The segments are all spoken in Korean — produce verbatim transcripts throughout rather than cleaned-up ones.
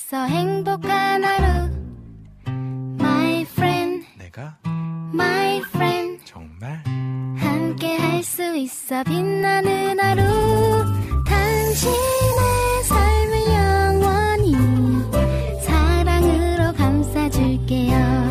있어 행복한 하루 My friend 내가 My friend 정말 함께 할 수 있어 빛나는 하루 당신의 삶을 영원히 사랑으로 감싸줄게요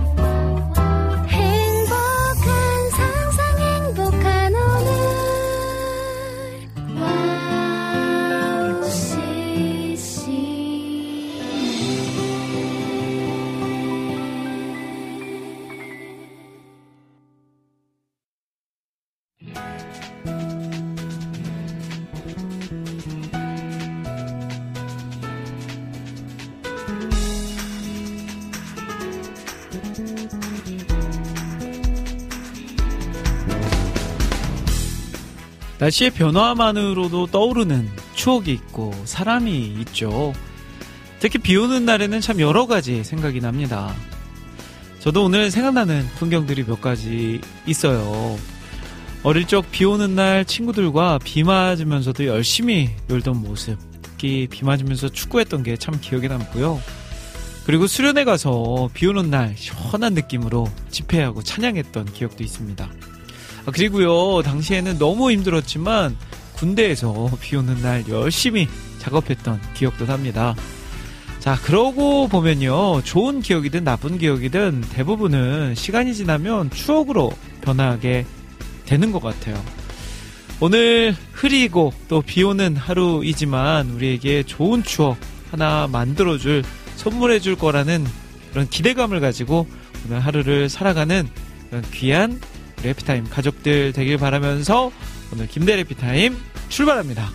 날씨의 변화만으로도 떠오르는 추억이 있고 사람이 있죠. 특히 비 오는 날에는 참 여러 가지 생각이 납니다. 저도 오늘 생각나는 풍경들이 몇 가지 있어요. 어릴 적 비 오는 날 친구들과 비 맞으면서도 열심히 놀던 모습, 특히 비 맞으면서 축구했던 게 참 기억에 남고요. 그리고 수련회 가서 비 오는 날 시원한 느낌으로 집회하고 찬양했던 기억도 있습니다. 아, 그리고요, 당시에는 너무 힘들었지만 군대에서 비 오는 날 열심히 작업했던 기억도 납니다. 자, 그러고 보면요, 좋은 기억이든 나쁜 기억이든 대부분은 시간이 지나면 추억으로 변하게 되는 것 같아요. 오늘 흐리고 또 비 오는 하루이지만 우리에게 좋은 추억 하나 만들어줄, 선물해줄 거라는 그런 기대감을 가지고 오늘 하루를 살아가는 그런 귀한 우리 해피타임 가족들 되길 바라면서 오늘 김대리 해피타임 출발합니다.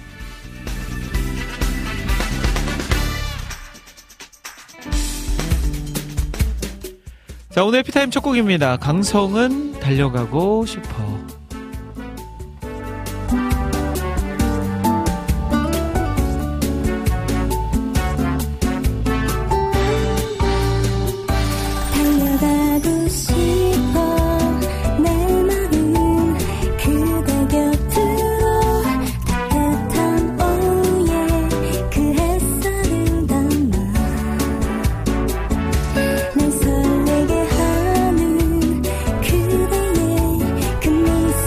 자, 오늘 해피타임 첫 곡입니다. 강성은 달려가고 싶어. 그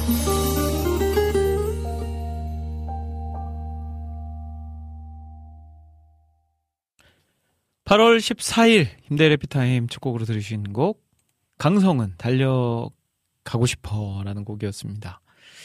팔월 십사일 힘내의 해피타임 첫 곡으로 들으신 곡 강성은 달려가고 싶어 라는 곡이었습니다.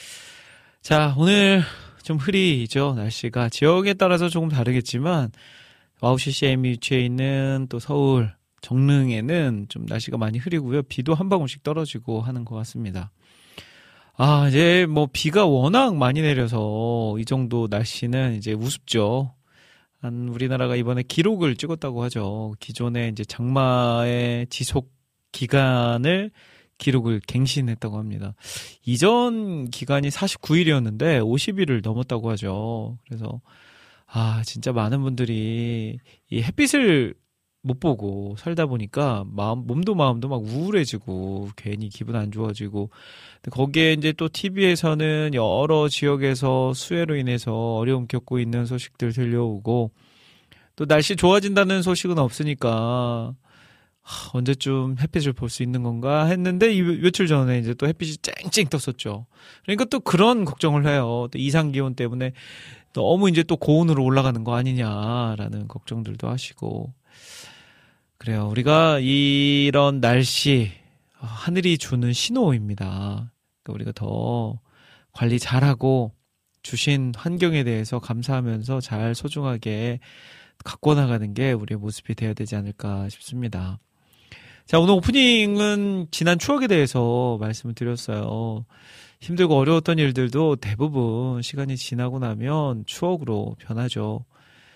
자, 오늘 좀 흐리죠. 날씨가 지역에 따라서 조금 다르겠지만 와우 씨씨엠이 위치해 있는 또 서울 정릉에는 좀 날씨가 많이 흐리고요. 비도 한 방울씩 떨어지고 하는 것 같습니다. 아, 이제 뭐 비가 워낙 많이 내려서 이 정도 날씨는 이제 우습죠. 한 우리나라가 이번에 기록을 찍었다고 하죠. 기존에 이제 장마의 지속 기간을 기록을 갱신했다고 합니다. 이전 기간이 사십구일이었는데 오십일을 넘었다고 하죠. 그래서 아, 진짜 많은 분들이 이 햇빛을 못 보고 살다 보니까 마음, 몸도 마음도 막 우울해지고 괜히 기분 안 좋아지고 거기에 이제 또 티비에서는 여러 지역에서 수해로 인해서 어려움 겪고 있는 소식들 들려오고 또 날씨 좋아진다는 소식은 없으니까 하, 언제쯤 햇빛을 볼 수 있는 건가 했는데 이 며칠 전에 이제 또 햇빛이 쨍쨍 떴었죠. 그러니까 또 그런 걱정을 해요. 또 이상 기온 때문에 너무 이제 또 고온으로 올라가는 거 아니냐라는 걱정들도 하시고 그래요. 우리가 이런 날씨 하늘이 주는 신호입니다. 그러니까 우리가 더 관리 잘하고 주신 환경에 대해서 감사하면서 잘 소중하게 갖고 나가는 게 우리의 모습이 되어야 되지 않을까 싶습니다. 자, 오늘 오프닝은 지난 추억에 대해서 말씀을 드렸어요. 힘들고 어려웠던 일들도 대부분 시간이 지나고 나면 추억으로 변하죠.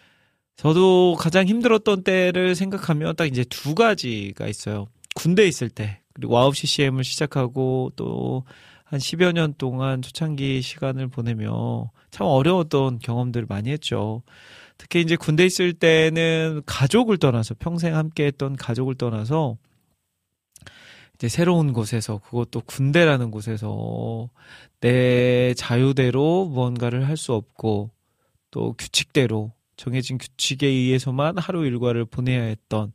저도 가장 힘들었던 때를 생각하면 딱 이제 두 가지가 있어요. 군대에 있을 때, 그리고 와우 씨씨엠을 시작하고 또 한 십여 년 동안 초창기 시간을 보내며 참 어려웠던 경험들을 많이 했죠. 특히 이제 군대에 있을 때는 가족을 떠나서 평생 함께 했던 가족을 떠나서 이제 새로운 곳에서 그것도 군대라는 곳에서 내 자유대로 무언가를 할 수 없고 또 규칙대로 정해진 규칙에 의해서만 하루 일과를 보내야 했던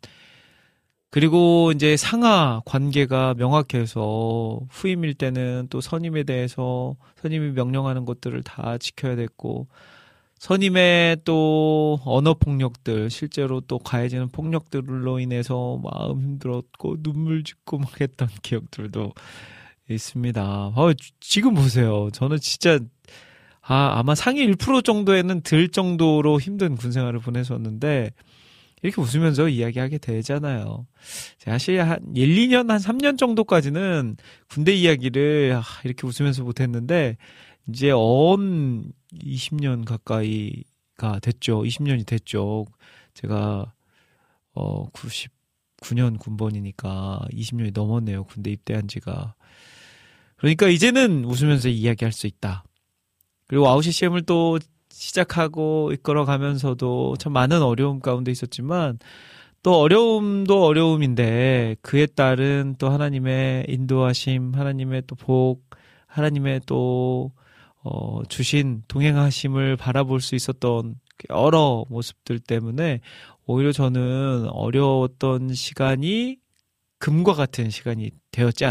그리고 이제 상하 관계가 명확해서 후임일 때는 또 선임에 대해서 선임이 명령하는 것들을 다 지켜야 됐고 선임의 또 언어 폭력들 실제로 또 가해지는 폭력들로 인해서 마음 힘들었고 눈물 짓고 막 했던 기억들도 있습니다. 아, 지금 보세요. 저는 진짜 아, 아마 상위 일 퍼센트 정도에는 들 정도로 힘든 군 생활을 보냈었는데 이렇게 웃으면서 이야기하게 되잖아요. 사실 한 일, 이 년, 한 삼 년 정도까지는 군대 이야기를 이렇게 웃으면서 못했는데 이제 언 이십 년 가까이가 됐죠. 이십 년이 됐죠. 제가 어 구십구 년 군번이니까 이십 년이 넘었네요. 군대 입대한 지가. 그러니까 이제는 웃으면서 이야기할 수 있다. 그리고 와우 씨씨엠을 또 시작하고 이끌어가면서도 참 많은 어려움 가운데 있었지만 또 어려움도 어려움인데 그에 따른 또 하나님의 인도하심, 하나님의 또 복, 하나님의 또 어, 주신 동행하심을 바라볼 수 있었던 여러 모습들 때문에 오히려 저는 어려웠던 시간이 금과 같은 시간이 되었지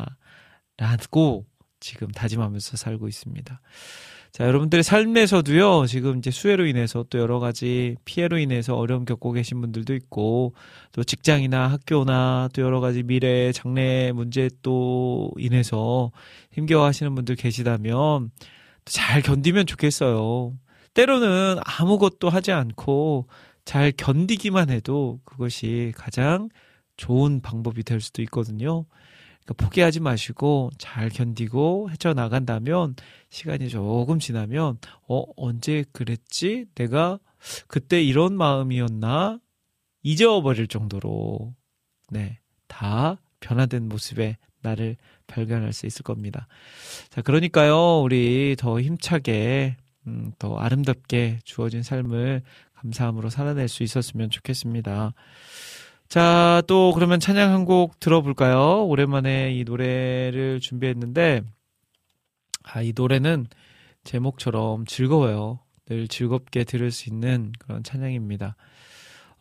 않았나라고 지금 다짐하면서 살고 있습니다. 자, 여러분들의 삶에서도요, 지금 이제 수해로 인해서 또 여러 가지 피해로 인해서 어려움 겪고 계신 분들도 있고, 또 직장이나 학교나 또 여러 가지 미래 장래 문제 또 인해서 힘겨워 하시는 분들 계시다면, 잘 견디면 좋겠어요. 때로는 아무것도 하지 않고 잘 견디기만 해도 그것이 가장 좋은 방법이 될 수도 있거든요. 그러니까 포기하지 마시고 잘 견디고 헤쳐나간다면 시간이 조금 지나면 어 언제 그랬지? 내가 그때 이런 마음이었나? 잊어버릴 정도로 네, 다 변화된 모습의 나를 발견할 수 있을 겁니다. 자, 그러니까요, 우리 더 힘차게 음, 더 아름답게 주어진 삶을 감사함으로 살아낼 수 있었으면 좋겠습니다. 자, 또 그러면 찬양 한 곡 들어볼까요? 오랜만에 이 노래를 준비했는데 아, 이 노래는 제목처럼 즐거워요. 늘 즐겁게 들을 수 있는 그런 찬양입니다.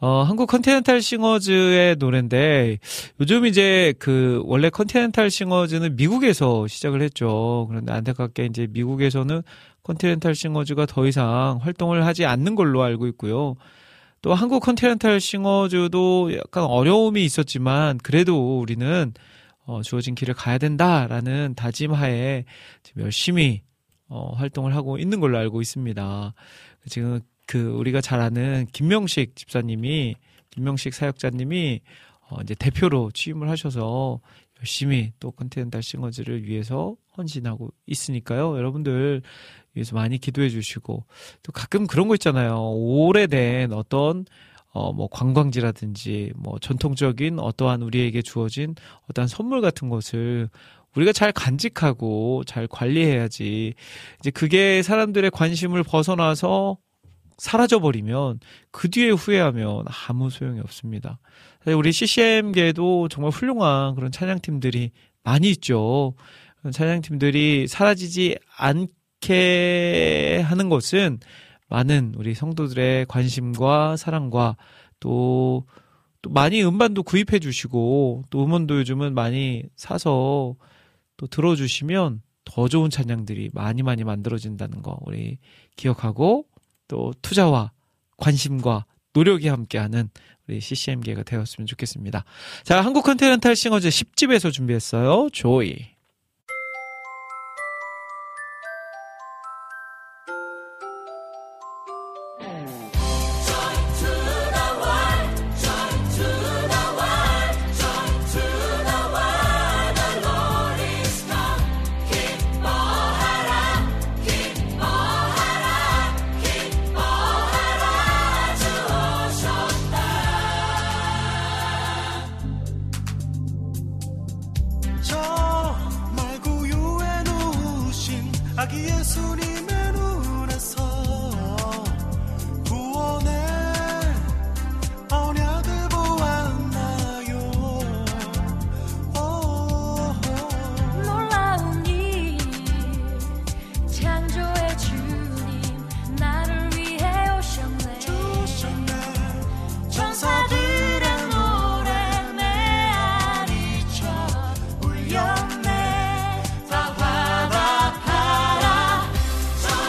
어, 한국 컨티넨탈 싱어즈의 노래인데, 요즘 이제 그, 원래 컨티넨탈 싱어즈는 미국에서 시작을 했죠. 그런데 안타깝게 이제 미국에서는 컨티넨탈 싱어즈가 더 이상 활동을 하지 않는 걸로 알고 있고요. 또 한국 컨티넨탈 싱어즈도 약간 어려움이 있었지만, 그래도 우리는, 어, 주어진 길을 가야 된다라는 다짐하에 지금 열심히, 어, 활동을 하고 있는 걸로 알고 있습니다. 지금 그 우리가 잘 아는 김명식 집사님이 김명식 사역자님이 어 이제 대표로 취임을 하셔서 열심히 또 컨티넨탈 싱어즈를 위해서 헌신하고 있으니까요. 여러분들 위해서 많이 기도해 주시고 또 가끔 그런 거 있잖아요. 오래된 어떤 어 뭐 관광지라든지 뭐 전통적인 어떠한 우리에게 주어진 어떠한 선물 같은 것을 우리가 잘 간직하고 잘 관리해야지. 이제 그게 사람들의 관심을 벗어나서 사라져버리면 그 뒤에 후회하면 아무 소용이 없습니다. 우리 씨씨엠계도 정말 훌륭한 그런 찬양팀들이 많이 있죠. 그런 찬양팀들이 사라지지 않게 하는 것은 많은 우리 성도들의 관심과 사랑과 또, 또 많이 음반도 구입해 주시고 또 음원도 요즘은 많이 사서 또 들어주시면 더 좋은 찬양들이 많이 많이 만들어진다는 거 우리 기억하고 또 투자와 관심과 노력이 함께하는 우리 씨씨엠계가 되었으면 좋겠습니다. 자, 한국 컨티넨탈 싱어즈 십 집에서 준비했어요. 조이. 저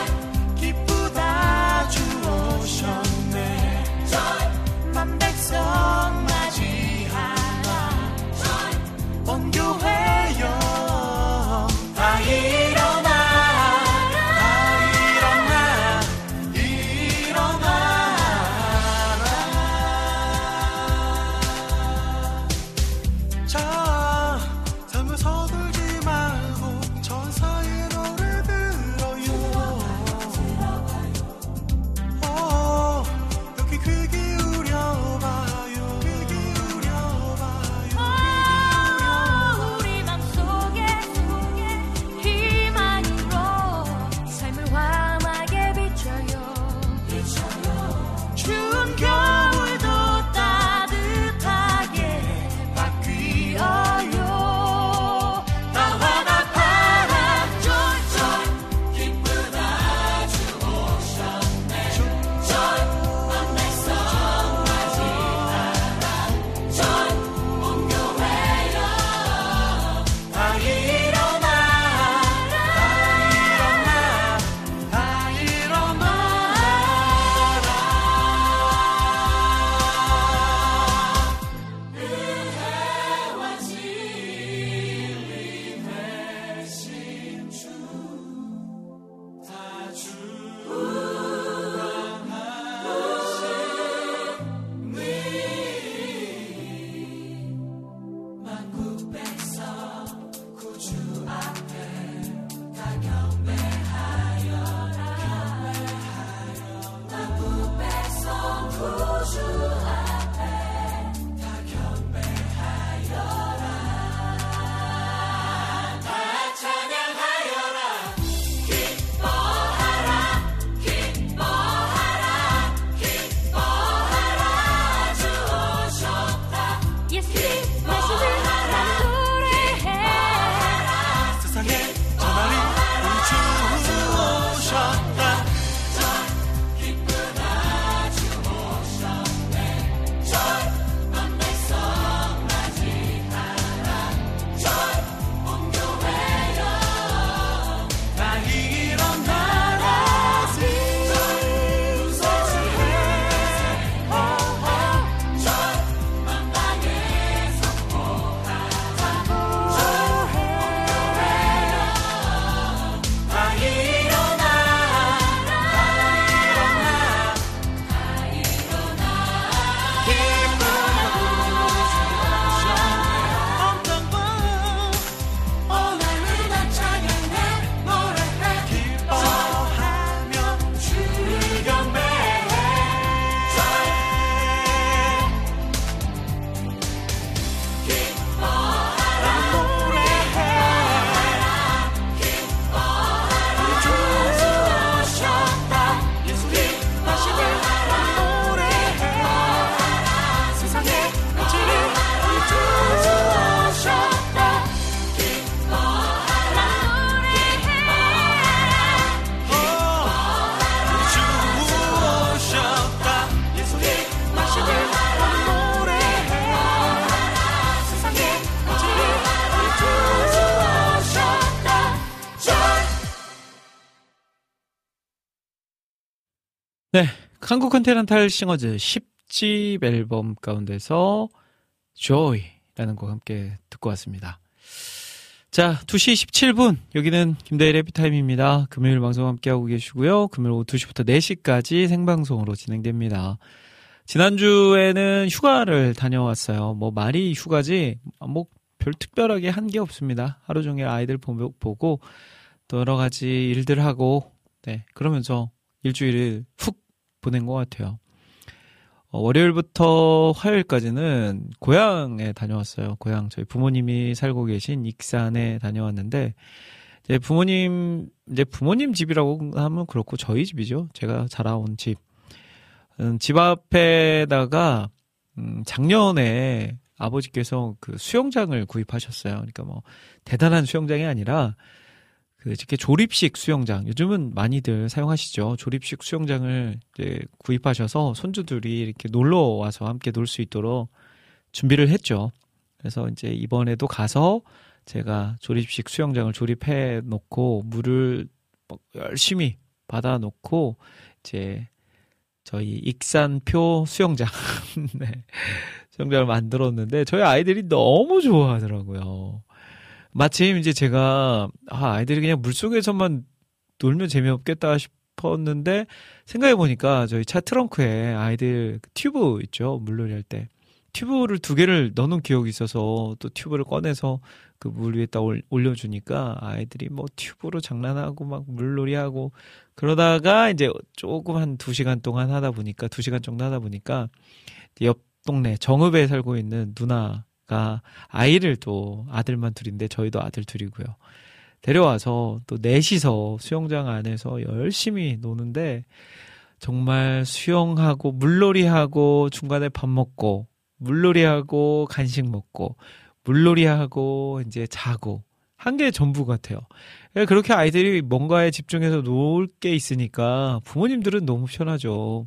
네, 한국 컨티넨탈 싱어즈 십 집 앨범 가운데서 Joy라는 곡 함께 듣고 왔습니다. 자, 두 시 십칠 분 여기는 김대일의 해피타임입니다. 금요일 방송 함께하고 계시고요. 금요일 오후 두 시부터 네 시까지 생방송으로 진행됩니다. 지난주에는 휴가를 다녀왔어요. 뭐 말이 휴가지 뭐 별 특별하게 한 게 없습니다. 하루 종일 아이들 보고 또 여러 가지 일들 하고 네, 그러면서 일주일을 훅 보낸 것 같아요. 어, 월요일부터 화요일까지는 고향에 다녀왔어요. 고향 저희 부모님이 살고 계신 익산에 다녀왔는데 이제 부모님 이제 부모님 집이라고 하면 그렇고 저희 집이죠. 제가 자라온 집. 음, 집 앞에다가 음, 작년에 아버지께서 그 수영장을 구입하셨어요. 그러니까 뭐 대단한 수영장이 아니라 그 이렇게 조립식 수영장, 요즘은 많이들 사용하시죠. 조립식 수영장을 이제 구입하셔서 손주들이 이렇게 놀러 와서 함께 놀 수 있도록 준비를 했죠. 그래서 이제 이번에도 가서 제가 조립식 수영장을 조립해 놓고 물을 열심히 받아 놓고 이제 저희 익산표 수영장 네. 수영장을 만들었는데 저희 아이들이 너무 좋아하더라고요. 마침 이제 제가 아, 아이들이 그냥 물속에서만 놀면 재미없겠다 싶었는데 생각해보니까 저희 차 트렁크에 아이들 튜브 있죠. 물놀이 할 때 튜브를 두 개를 넣어놓은 기억이 있어서 또 튜브를 꺼내서 그 물 위에다 올려주니까 아이들이 뭐 튜브로 장난하고 막 물놀이하고 그러다가 이제 조금 한 두 시간 동안 하다 보니까 두 시간 정도 하다 보니까 옆 동네 정읍에 살고 있는 누나 가 아이를 또 아들만 둘인데 저희도 아들 둘이고요. 데려와서 또 넷이서 수영장 안에서 열심히 노는데 정말 수영하고 물놀이하고 중간에 밥 먹고 물놀이하고 간식 먹고 물놀이하고 이제 자고 한 게 전부 같아요. 그렇게 아이들이 뭔가에 집중해서 놀 게 있으니까 부모님들은 너무 편하죠.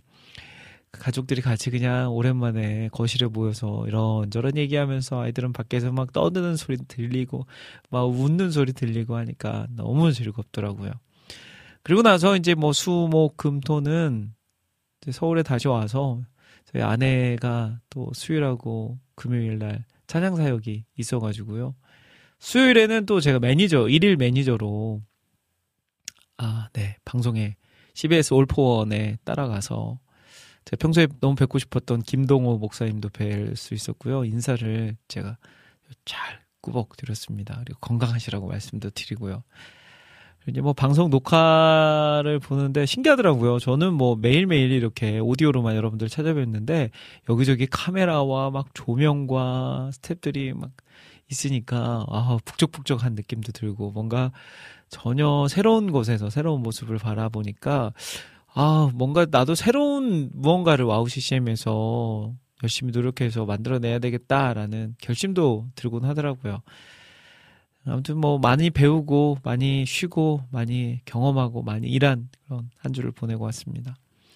가족들이 같이 그냥 오랜만에 거실에 모여서 이런저런 얘기하면서 아이들은 밖에서 막 떠드는 소리 들리고 막 웃는 소리 들리고 하니까 너무 즐겁더라고요. 그리고 나서 이제 뭐 수, 목, 금, 토는 이제 서울에 다시 와서 저희 아내가 또 수요일하고 금요일 날 찬양 사역이 있어가지고요. 수요일에는 또 제가 매니저, 일일 매니저로 아, 네, 방송에 씨비에스 올포원에 따라가서 제가 평소에 너무 뵙고 싶었던 김동호 목사님도 뵐 수 있었고요. 인사를 제가 잘 꾸벅 드렸습니다. 그리고 건강하시라고 말씀도 드리고요. 이제 뭐 방송 녹화를 보는데 신기하더라고요. 저는 뭐 매일매일 이렇게 오디오로만 여러분들 찾아뵙는데 여기저기 카메라와 막 조명과 스태프들이 막 있으니까 아, 북적북적한 느낌도 들고 뭔가 전혀 새로운 곳에서 새로운 모습을 바라보니까 아, 뭔가 나도 새로운 무언가를 와우 씨씨엠에서 열심히 노력해서 만들어내야 되겠다라는 결심도 들곤 하더라고요. 아무튼 뭐 많이 배우고 많이 쉬고 많이 경험하고 많이 일한 그런 한 주를 보내고 왔습니다.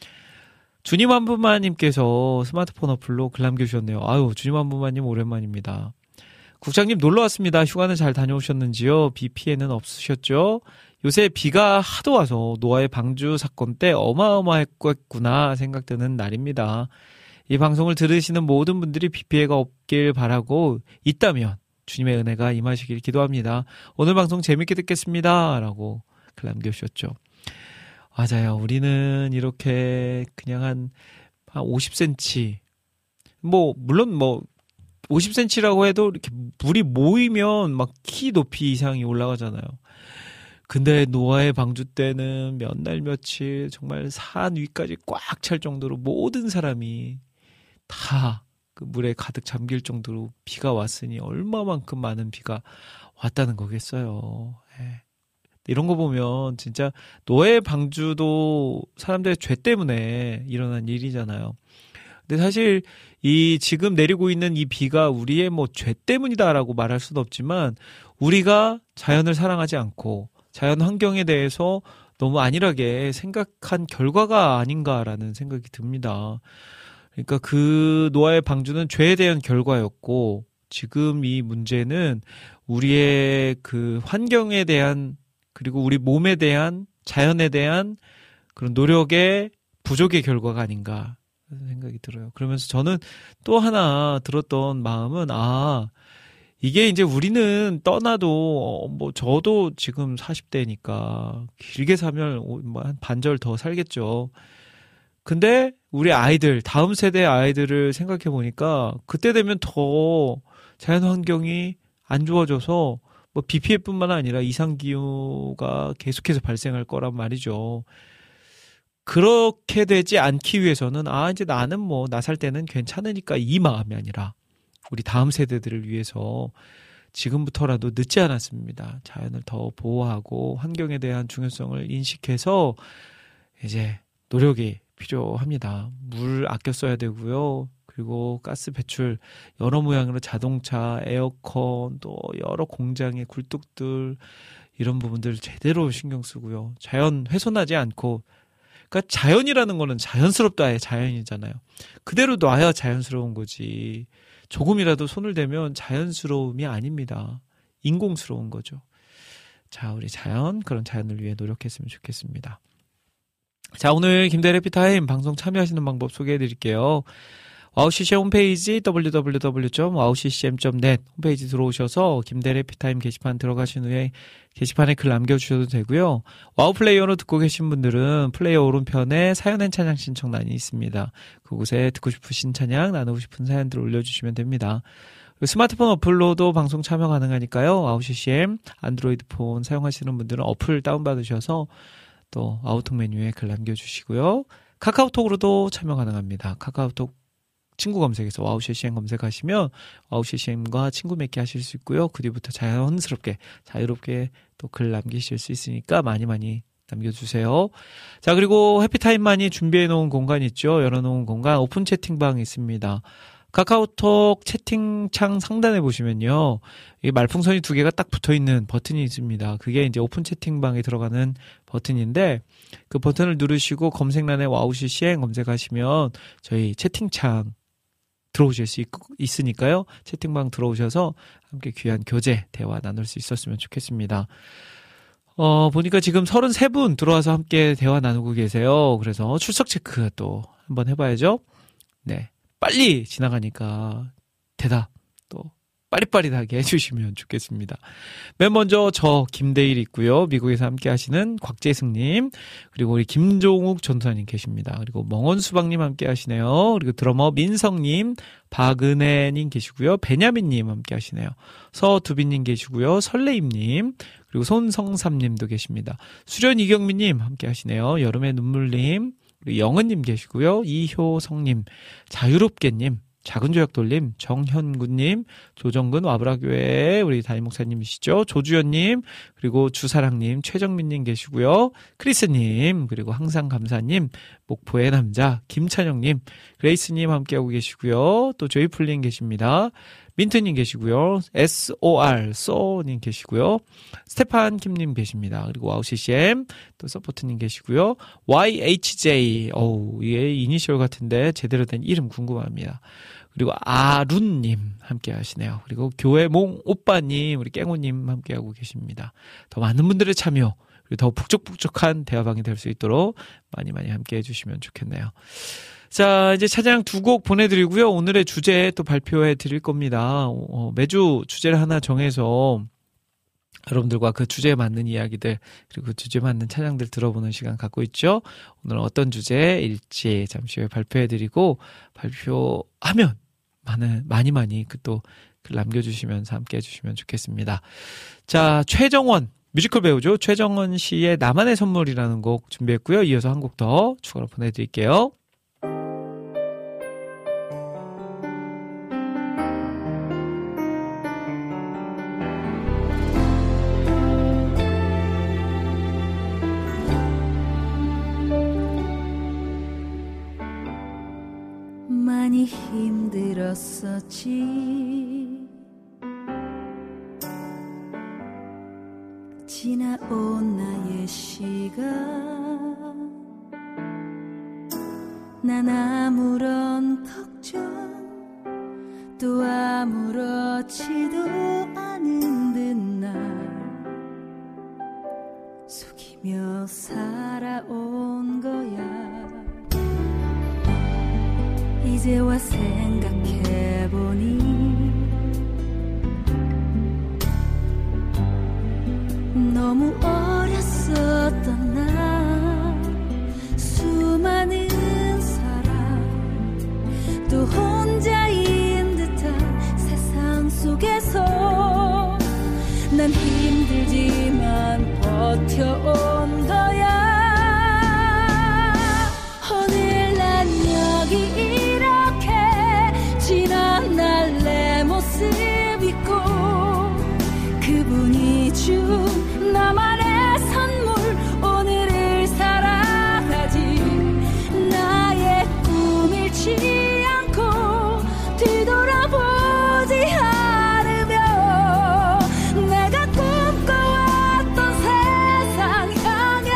주님 한 분만님께서 스마트폰 어플로 글 남겨주셨네요. 아유, 주님 한 분만님 오랜만입니다. 국장님 놀러 왔습니다. 휴가는 잘 다녀오셨는지요? 비 피해는 없으셨죠? 요새 비가 하도 와서 노아의 방주 사건 때 어마어마했구나 생각드는 날입니다. 이 방송을 들으시는 모든 분들이 비 피해가 없길 바라고 있다면 주님의 은혜가 임하시길 기도합니다. 오늘 방송 재밌게 듣겠습니다. 라고 글 남겨주셨죠. 맞아요. 우리는 이렇게 그냥 한, 한 오십 센티미터 뭐 물론 뭐 오십 센티미터라고 해도 이렇게 물이 모이면 막 키 높이 이상이 올라가잖아요. 근데 노아의 방주 때는 몇 날 며칠 정말 산 위까지 꽉 찰 정도로 모든 사람이 다 그 물에 가득 잠길 정도로 비가 왔으니 얼마만큼 많은 비가 왔다는 거겠어요. 예. 이런 거 보면 진짜 노아의 방주도 사람들의 죄 때문에 일어난 일이잖아요. 근데 사실 이 지금 내리고 있는 이 비가 우리의 뭐 죄 때문이다라고 말할 수는 없지만 우리가 자연을 사랑하지 않고 자연 환경에 대해서 너무 안일하게 생각한 결과가 아닌가라는 생각이 듭니다. 그러니까 그 노아의 방주는 죄에 대한 결과였고 지금 이 문제는 우리의 그 환경에 대한 그리고 우리 몸에 대한 자연에 대한 그런 노력의 부족의 결과가 아닌가 생각이 들어요. 그러면서 저는 또 하나 들었던 마음은 아 이게 이제 우리는 떠나도 뭐 저도 지금 사십 대니까 길게 살면 뭐 한 반절 더 살겠죠. 근데 우리 아이들 다음 세대 아이들을 생각해 보니까 그때 되면 더 자연 환경이 안 좋아져서 뭐 비피에프뿐만 아니라 이상기후가 계속해서 발생할 거란 말이죠. 그렇게 되지 않기 위해서는 아 이제 나는 뭐 나 살 때는 괜찮으니까 이 마음이 아니라 우리 다음 세대들을 위해서 지금부터라도 늦지 않았습니다. 자연을 더 보호하고 환경에 대한 중요성을 인식해서 이제 노력이 필요합니다. 물 아껴 써야 되고요. 그리고 가스 배출 여러 모양으로 자동차, 에어컨 또 여러 공장의 굴뚝들 이런 부분들 제대로 신경 쓰고요. 자연 훼손하지 않고 그러니까 자연이라는 거는 자연스럽다의 자연이잖아요. 그대로 놔야 자연스러운 거지. 조금이라도 손을 대면 자연스러움이 아닙니다. 인공스러운 거죠. 자, 우리 자연, 그런 자연을 위해 노력했으면 좋겠습니다. 자, 오늘 김대래 해피타임 방송 참여하시는 방법 소개해 드릴게요. 와우씨씨엠 홈페이지 더블유 더블유 더블유 점 와우씨씨엠 점 넷 홈페이지 들어오셔서 김대래 해피타임 게시판 들어가신 후에 게시판에 글 남겨주셔도 되고요. 와우 플레이어로 듣고 계신 분들은 플레이어 오른편에 사연엔 찬양 신청란이 있습니다. 그곳에 듣고 싶으신 찬양, 나누고 싶은 사연들 올려주시면 됩니다. 스마트폰 어플로도 방송 참여 가능하니까요. 와우씨씨엠 안드로이드 폰 사용하시는 분들은 어플 다운받으셔서 또 아우톡 메뉴에 글 남겨주시고요. 카카오톡으로도 참여 가능합니다. 카카오톡 친구 검색에서 와우씨씨엠 검색하시면 와우씨씨엠과 친구 맺기 하실 수 있고요. 그 뒤부터 자연스럽게 자유롭게 또 글 남기실 수 있으니까 많이 많이 남겨주세요. 자, 그리고 해피타임만이 준비해놓은 공간 있죠. 열어놓은 공간 오픈 채팅방이 있습니다. 카카오톡 채팅창 상단에 보시면요. 이 말풍선이 두 개가 딱 붙어있는 버튼이 있습니다. 그게 이제 오픈 채팅방에 들어가는 버튼인데 그 버튼을 누르시고 검색란에 와우씨씨엠 검색하시면 저희 채팅창 들어오실 수 있, 있으니까요. 채팅방 들어오셔서 함께 귀한 교제, 대화 나눌 수 있었으면 좋겠습니다. 어, 보니까 지금 서른세 분 들어와서 함께 대화 나누고 계세요. 그래서 출석 체크 또 한번 해봐야죠. 네. 빨리 지나가니까 대답 또 빠릿빠릿하게 해주시면 좋겠습니다. 맨 먼저 저 김대일 있고요. 미국에서 함께 하시는 곽재승님, 그리고 우리 김종욱 전도사님 계십니다. 그리고 멍원수박님 함께 하시네요. 그리고 드러머 민성님, 박은혜님 계시고요. 베냐민님 함께 하시네요. 서두빈님 계시고요. 설레임님, 그리고 손성삼님도 계십니다. 수련 이경민님 함께 하시네요. 여름의 눈물님, 우리 영은님 계시고요. 이효성님, 자유롭게님, 작은조약돌님, 정현구님, 조정근 와브라교회 우리 담임목사님이시죠. 조주연님, 그리고 주사랑님, 최정민님 계시고요. 크리스님, 그리고 항상 감사님, 목포의 남자 김찬영님, 그레이스님 함께하고 계시고요. 또 조이풀님 계십니다. 민트님 계시고요. 에스오알 소님 계시고요. 스테판 킴님 계십니다. 그리고 와우씨씨엠 또 서포트님 계시고요. 와이에이치제이 어우 이게 이니셜 같은데 제대로 된 이름 궁금합니다. 그리고 아룬님 함께 하시네요. 그리고 교회몽 오빠님, 우리 깽호님 함께하고 계십니다. 더 많은 분들의 참여, 그리고 더 북적북적한 대화방이 될 수 있도록 많이 많이 함께 해주시면 좋겠네요. 자, 이제 찬양 두 곡 보내드리고요. 오늘의 주제 또 발표해 드릴 겁니다. 어, 매주 주제를 하나 정해서 여러분들과 그 주제에 맞는 이야기들, 그리고 그 주제에 맞는 찬양들 들어보는 시간 갖고 있죠. 오늘은 어떤 주제일지 잠시 후에 발표해 드리고, 발표하면 많은, 많이 많이 그 또 글 남겨주시면서 함께 해주시면 좋겠습니다. 자, 최정원. 뮤지컬 배우죠. 최정원 씨의 나만의 선물이라는 곡 준비했고요. 이어서 한 곡 더 추가로 보내드릴게요. 많이 힘들었었지. 지나온 나의 시간, 난 아무런 걱정 또 아무렇지도 않은 듯 날 속이며 살아온 거야. 이제와 생각해보니 너무 어렸었던 나 수많은 사람 또 혼자인 듯한 세상 속에서 난 힘들지만 버텨온 거야. 오늘 난 여기 이렇게 지난 날 내 모습 잊고 그분이 준 나만의 선물 오늘을 살아가지. 나의 꿈 잃지 않고 뒤돌아보지 않으며 내가 꿈꿔왔던 세상 향해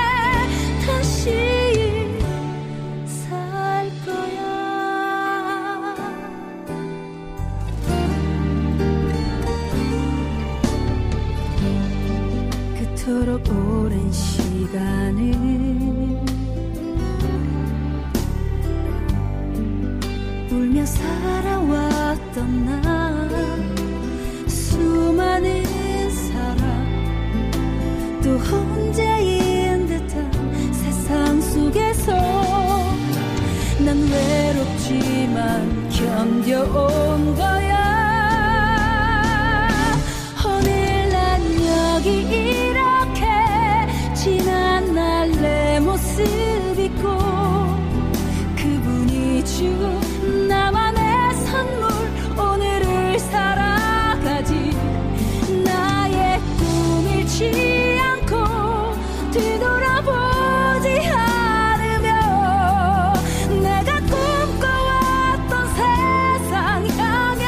다시 살 거야. 그토록 오랜 시간을 울며 살아왔던 나 수많은 사람 또 혼자인 듯한 세상 속에서 난 외롭지만 견뎌온 거야. 오늘 난 여기 이렇게 지난 날 내 모습 잊고 그분이 준 나만의 선물 오늘을 살아가지. 나의 꿈 잃지 않고 뒤돌아보지 않으며 내가 꿈꿔왔던 세상 향해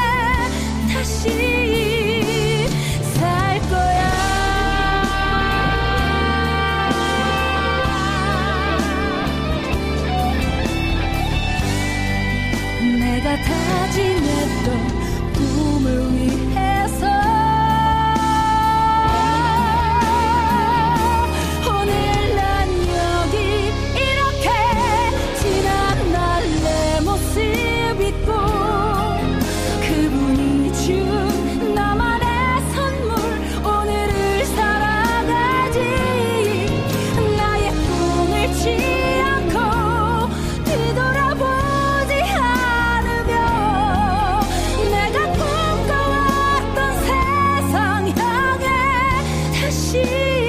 다시 살 거야. 내가 다짐했던 꿈을 위해서 오늘 난 여기 이렇게 지난 날 내 모습 잊고 그분이 준 나만의 선물 오늘을 살아가지. 나의 꿈을 잃지 않고 뒤돌아보지 않으며 내가 꿈꿔왔던 세상 향해 다시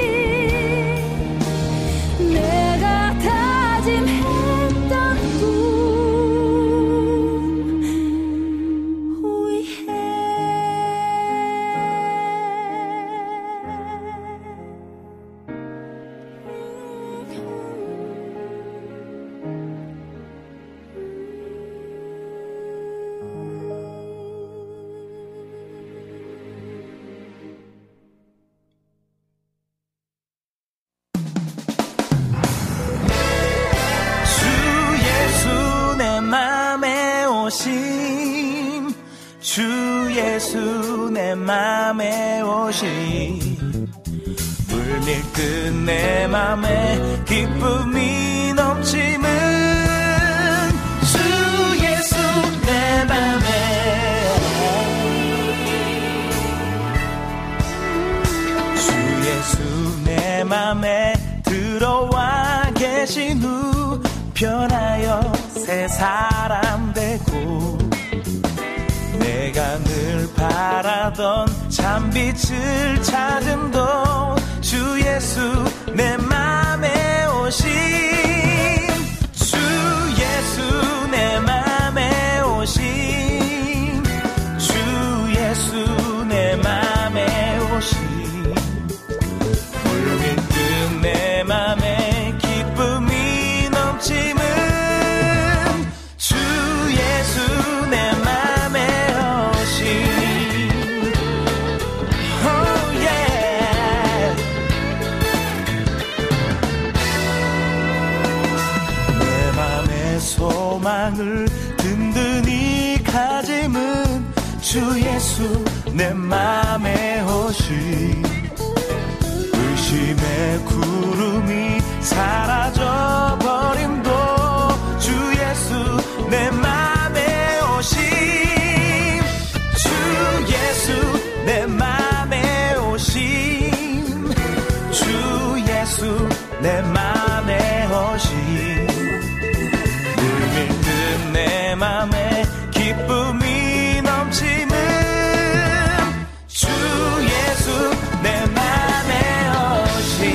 내가 다짐했던 꿈 위해 주 예수 내 맘에 오심 주 예수 내 맘에 오심 물밀듯 내 맘에 기쁨이 넘치는 주 예수 내 맘에 주 예수 내 맘에 들어와 계신 후 변하여 새 사람 되고 내가 늘 바라던 참빛을 찾음도 주 예수 내 맘에 오신 주 예수 내 맘에 오신 주 예수 내 맘에 오신 물밀듯 내 맘에 기쁨이 넘치는 주 예수 내 맘에 오신 oh yeah 내 맘의 소망을 든든히 가짐은 주 예수 내 맘에 오신 의심의 구름이 사라져버림도 주 예수 내 맘에 맘에 오신 물밀듯 내 맘에 기쁨이 넘치는 주 예수 내 맘에 오신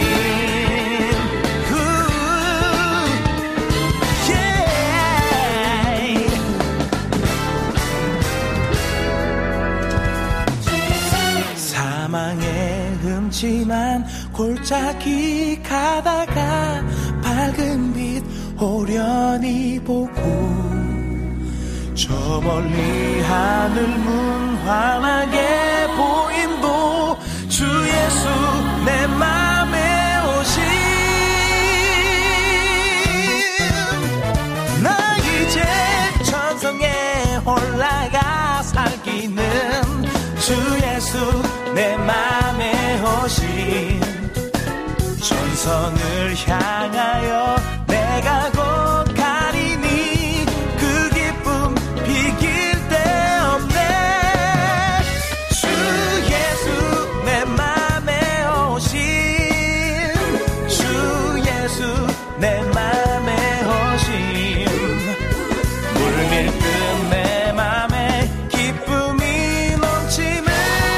사망의 흠침한 골짜기 가다가 밝은 빛 호련히 보고 저 멀리 하늘 문 환하게 보임도 주 예수 내 맘에 오신 나 이제 천성에 올라가 살기는 주 예수 내 맘에 오신 전선을 향하여 내가 곧 가리니 그 기쁨 비길 데 없네 주 예수 내 맘에 오신 주 예수 내 맘에 오신 물밀듯 내 맘에 기쁨이 넘치는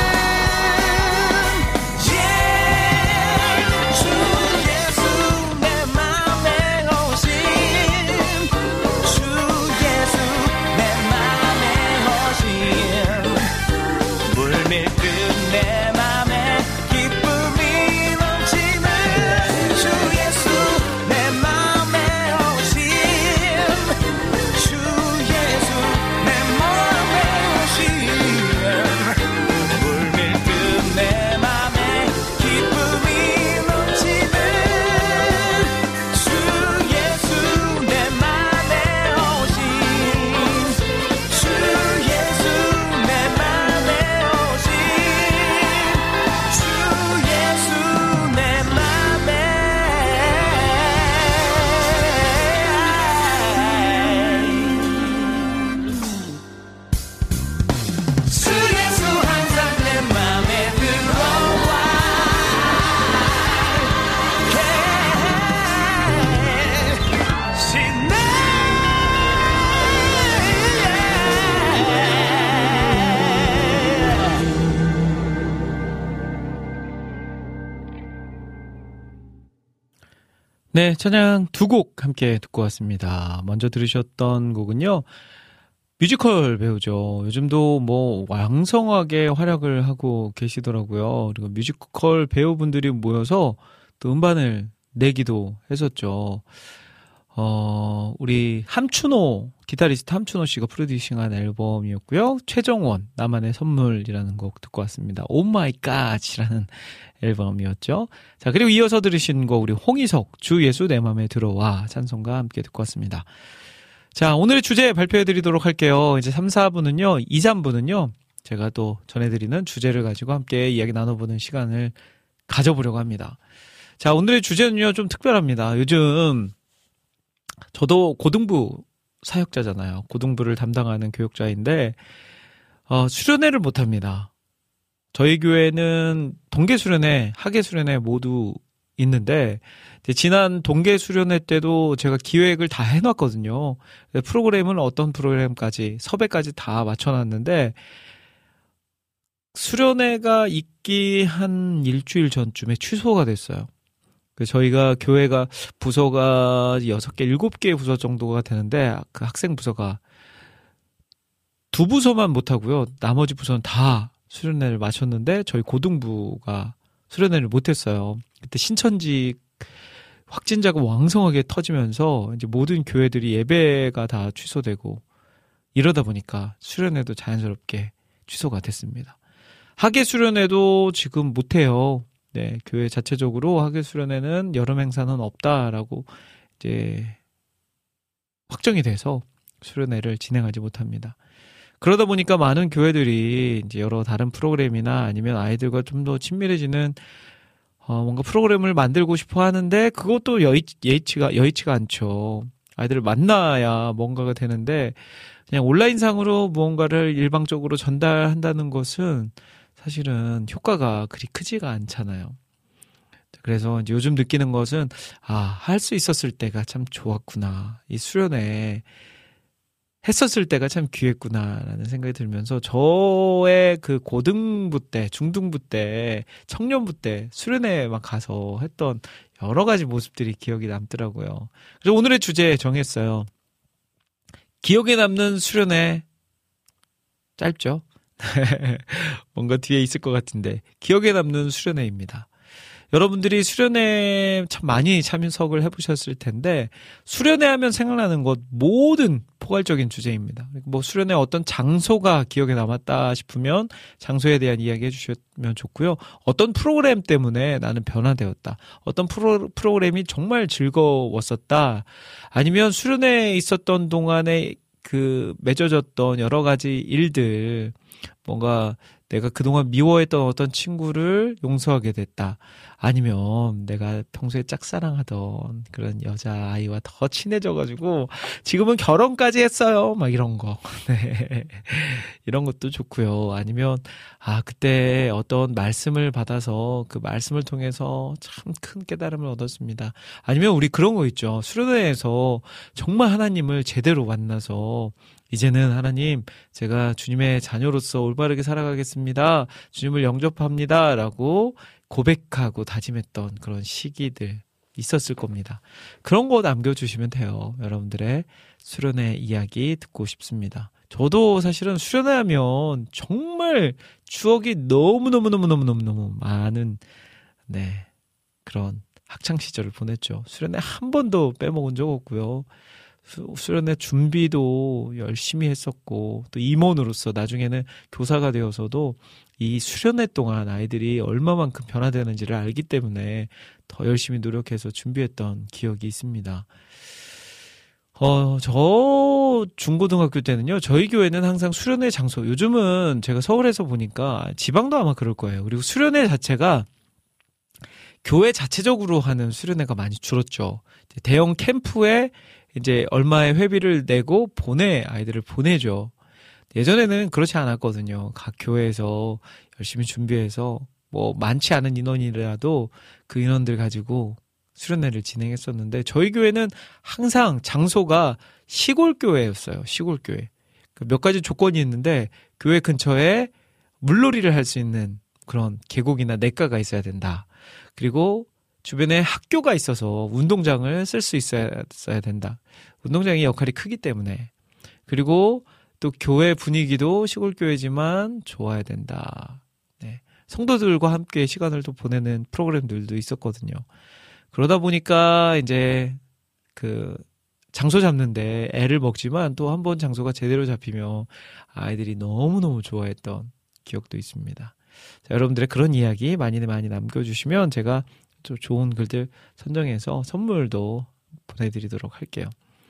네, 찬양 두 곡 함께 듣고 왔습니다. 먼저 들으셨던 곡은요, 뮤지컬 배우죠. 요즘도 뭐 왕성하게 활약을 하고 계시더라고요. 그리고 뮤지컬 배우분들이 모여서 또 음반을 내기도 했었죠. 어, 우리 함춘호, 기타리스트 함춘호 씨가 프로듀싱한 앨범이었고요. 최정원, 나만의 선물이라는 곡 듣고 왔습니다. 오 마이 갓이라는 앨범이었죠. 자, 그리고 이어서 들으신 거 우리 홍희석, 주 예수 내 맘에 들어와 찬송과 함께 듣고 왔습니다. 자, 오늘의 주제 발표해 드리도록 할게요. 이제 삼, 사 부는요, 이, 삼 부는요, 제가 또 전해드리는 주제를 가지고 함께 이야기 나눠보는 시간을 가져보려고 합니다. 자, 오늘의 주제는요, 좀 특별합니다. 요즘 저도 고등부 사역자잖아요. 고등부를 담당하는 교육자인데 어, 수련회를 못합니다. 저희 교회는 동계 수련회, 하계 수련회 모두 있는데 지난 동계 수련회 때도 제가 기획을 다 해놨거든요. 프로그램은 어떤 프로그램까지, 섭외까지 다 맞춰놨는데 수련회가 있기 한 일주일 전쯤에 취소가 됐어요. 저희가 교회가 부서가 여섯 개, 일곱 개 부서 정도가 되는데 그 학생 부서가 두 부서만 못하고요. 나머지 부서는 다 수련회를 마쳤는데 저희 고등부가 수련회를 못했어요. 그때 신천지 확진자가 왕성하게 터지면서 이제 모든 교회들이 예배가 다 취소되고 이러다 보니까 수련회도 자연스럽게 취소가 됐습니다. 하계 수련회도 지금 못해요. 네, 교회 자체적으로 하계 수련회는 여름 행사는 없다라고 이제 확정이 돼서 수련회를 진행하지 못합니다. 그러다 보니까 많은 교회들이 이제 여러 다른 프로그램이나 아니면 아이들과 좀 더 친밀해지는 어, 뭔가 프로그램을 만들고 싶어 하는데 그것도 여의, 여의치가, 여의치가 않죠. 아이들을 만나야 뭔가가 되는데 그냥 온라인상으로 무언가를 일방적으로 전달한다는 것은 사실은 효과가 그리 크지가 않잖아요. 그래서 이제 요즘 느끼는 것은, 아, 할 수 있었을 때가 참 좋았구나. 이 수련회 했었을 때가 참 귀했구나라는 생각이 들면서 저의 그 고등부 때, 중등부 때, 청년부 때 수련회 막 가서 했던 여러 가지 모습들이 기억이 남더라고요. 그래서 오늘의 주제 정했어요. 기억에 남는 수련회. 짧죠? 뭔가 뒤에 있을 것 같은데 기억에 남는 수련회입니다. 여러분들이 수련회 참 많이 참석을 해보셨을 텐데 수련회 하면 생각나는 것 모든 포괄적인 주제입니다. 뭐 수련회 어떤 장소가 기억에 남았다 싶으면 장소에 대한 이야기 해주시면 좋고요. 어떤 프로그램 때문에 나는 변화되었다. 어떤 프로, 프로그램이 정말 즐거웠었다. 아니면 수련회에 있었던 동안에 그 맺어졌던 여러 가지 일들, 뭔가 내가 그동안 미워했던 어떤 친구를 용서하게 됐다. 아니면 내가 평소에 짝사랑하던 그런 여자아이와 더 친해져가지고 지금은 결혼까지 했어요. 막 이런 거. 네. 이런 것도 좋고요. 아니면 아 그때 어떤 말씀을 받아서 그 말씀을 통해서 참 큰 깨달음을 얻었습니다. 아니면 우리 그런 거 있죠. 수련회에서 정말 하나님을 제대로 만나서 이제는 하나님 제가 주님의 자녀로서 올바르게 살아가겠습니다. 주님을 영접합니다. 라고 고백하고 다짐했던 그런 시기들 있었을 겁니다. 그런 거 남겨주시면 돼요. 여러분들의 수련회 이야기 듣고 싶습니다. 저도 사실은 수련회 하면 정말 추억이 너무너무너무너무너무너무 많은 네 그런 학창시절을 보냈죠. 수련회 한 번도 빼먹은 적 없고요. 수련회 준비도 열심히 했었고 또 임원으로서 나중에는 교사가 되어서도 이 수련회 동안 아이들이 얼마만큼 변화되는지를 알기 때문에 더 열심히 노력해서 준비했던 기억이 있습니다. 어, 저 중고등학교 때는요, 저희 교회는 항상 수련회 장소, 요즘은 제가 서울에서 보니까 지방도 아마 그럴 거예요. 그리고 수련회 자체가 교회 자체적으로 하는 수련회가 많이 줄었죠. 대형 캠프에 이제 얼마의 회비를 내고 보내, 아이들을 보내죠. 예전에는 그렇지 않았거든요. 각 교회에서 열심히 준비해서 뭐 많지 않은 인원이라도 그 인원들 가지고 수련회를 진행했었는데 저희 교회는 항상 장소가 시골 교회였어요. 시골 교회. 몇 가지 조건이 있는데 교회 근처에 물놀이를 할 수 있는 그런 계곡이나 냇가가 있어야 된다. 그리고 주변에 학교가 있어서 운동장을 쓸 수 있어야, 있어야 된다. 운동장의 역할이 크기 때문에. 그리고 또 교회 분위기도 시골 교회지만 좋아야 된다. 네. 성도들과 함께 시간을 또 보내는 프로그램들도 있었거든요. 그러다 보니까 이제 그 장소 잡는데 애를 먹지만 또 한 번 장소가 제대로 잡히면 아이들이 너무너무 좋아했던 기억도 있습니다. 자, 여러분들의 그런 이야기 많이 많이 남겨주시면 제가 좀 좋은 글들 선정해서 선물도 보내드리도록 할게요.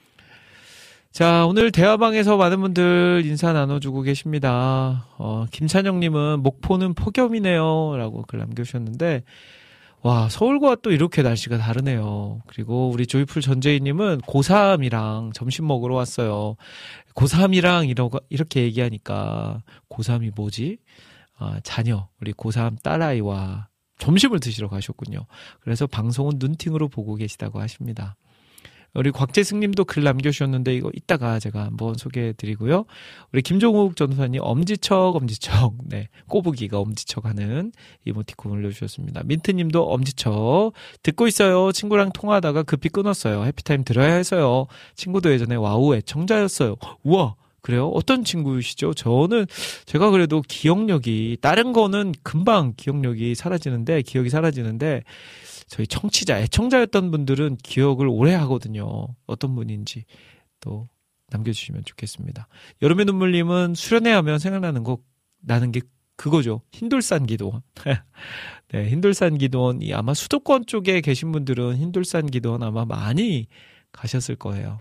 자, 오늘 대화방에서 많은 분들 인사 나눠주고 계십니다. 어, 김찬영님은 목포는 폭염이네요 라고 글 남겨주셨는데 와, 서울과 또 이렇게 날씨가 다르네요. 그리고 우리 조이풀 전재희님은 고삼이랑 점심 먹으러 왔어요. 고삼이랑 이렇게 얘기하니까 고삼이 뭐지? 아, 자녀, 우리 고삼 딸아이와 점심을 드시러 가셨군요. 그래서 방송은 눈팅으로 보고 계시다고 하십니다. 우리 곽재승님도 글 남겨주셨는데 이거 이따가 제가 한번 소개해드리고요. 우리 김종욱 전도사님 엄지척 엄지척 네 꼬부기가 엄지척하는 이모티콘 올려주셨습니다. 민트님도 엄지척 듣고 있어요. 친구랑 통화하다가 급히 끊었어요. 해피타임 들어야 해서요. 친구도 예전에 와우 애청자였어요. 우와 그래요? 어떤 친구이시죠? 저는 제가 그래도 기억력이 다른 거는 금방 기억력이 사라지는데 기억이 사라지는데 저희 청취자, 애청자였던 분들은 기억을 오래 하거든요. 어떤 분인지 또 남겨주시면 좋겠습니다. 여름의 눈물님은 수련회 하면 생각나는 거, 나는 게 그거죠. 흰돌산 기도원. 네, 흰돌산 기도원이 아마 수도권 쪽에 계신 분들은 흰돌산 기도원 아마 많이 가셨을 거예요.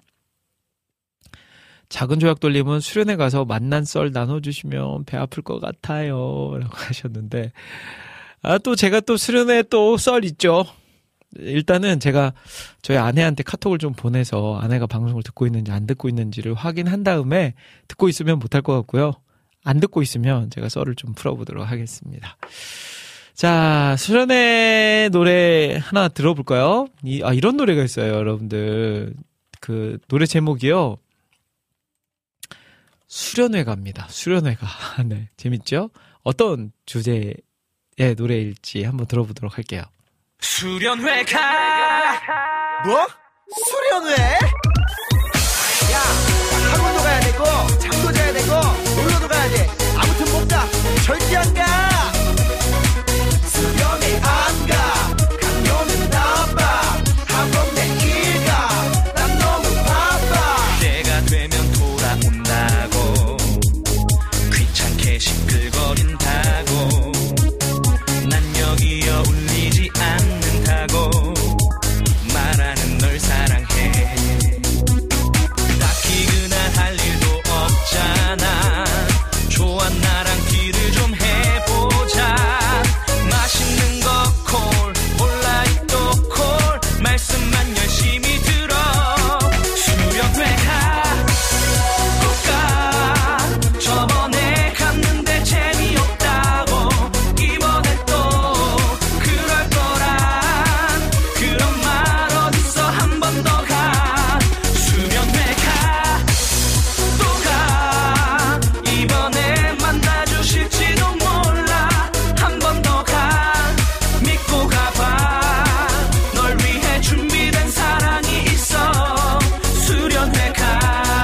작은 조약돌림은 수련회 가서 맛난 썰 나눠주시면 배 아플 것 같아요. 라고 하셨는데, 아, 또 제가 또 수련회 또 썰 있죠. 일단은 제가 저희 아내한테 카톡을 좀 보내서 아내가 방송을 듣고 있는지 안 듣고 있는지를 확인한 다음에 듣고 있으면 못할 것 같고요. 안 듣고 있으면 제가 썰을 좀 풀어보도록 하겠습니다. 자, 수련회 노래 하나 들어볼까요? 이, 아, 이런 노래가 있어요, 여러분들. 그, 노래 제목이요. 수련회가입니다. 수련회가. 네, 재밌죠? 어떤 주제의 노래일지 한번 들어보도록 할게요. 수련회가 뭐? 수련회? 야, 학원도 가야 되고 잠도 자야 되고 놀러도 가야 돼. 아무튼 못 가. 절대 안 가. 수련회 안 가. 강요는 나빠. 학원 내일 가. 난 너무 바빠. 때가 되면 돌아온다고 귀찮게 시끌거린다고 난 여기여 울리지 않는다고 말하는 널 사랑해. 딱히 그날 할 일도 없잖아. 좋아 나랑 딜을 좀 해보자. 맛있는 거 콜, 온라인도 콜, 말씀만 열심히 들어. 수련회 가, 꼭 가. 저번에 갔는데 재미없다고 이번에 또 그럴 거란 그런 말 어딨어. 한 번 더 가. 수련회 가, 또 가. 이번에 만나주실지도 몰라. 한 번 더 가. 믿고 가봐. 널 위해 준비된 사랑이 있어. 수련회 가.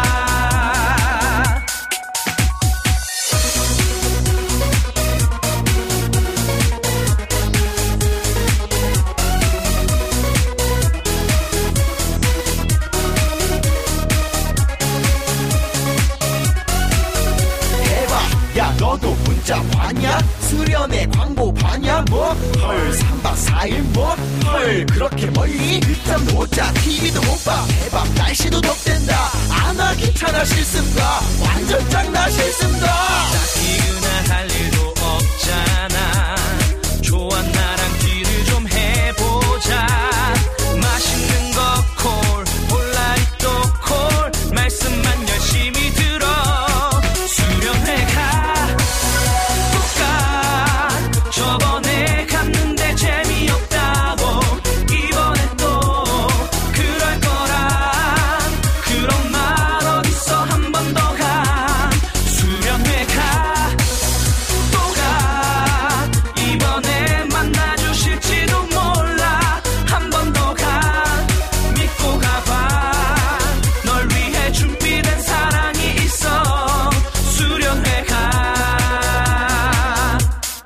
대박. 야, 너도 문자 봤냐? 수련회 광고 봤냐? 뭐? 헐, 삼 박 사 일 뭐? 헐, 그렇게 멀리? 늦잠도 못 자, 티비도 못 봐. 대박, 날씨도 덥댄다. 안 와, 귀찮아, 싫습니다. 완전 짱나, 싫습니다. 딱히 그날 할 일도 없잖아. 좋아 나랑 딜을 좀 해보자. 맛있는 거 콜, 온라인도 콜, 말씀만 열심히 들어. 수련회 가, 꼭 가. 저번에 갔는데 재미없다고 이번에 또 그럴 거란 그런 말 어딨어. 한 번 더 가. 수련회 가, 또 가. 이번에 만나주실지도 몰라. 한 번 더 가. 믿고 가봐. 널 위해 준비된 사랑이 있어. 수련회 가.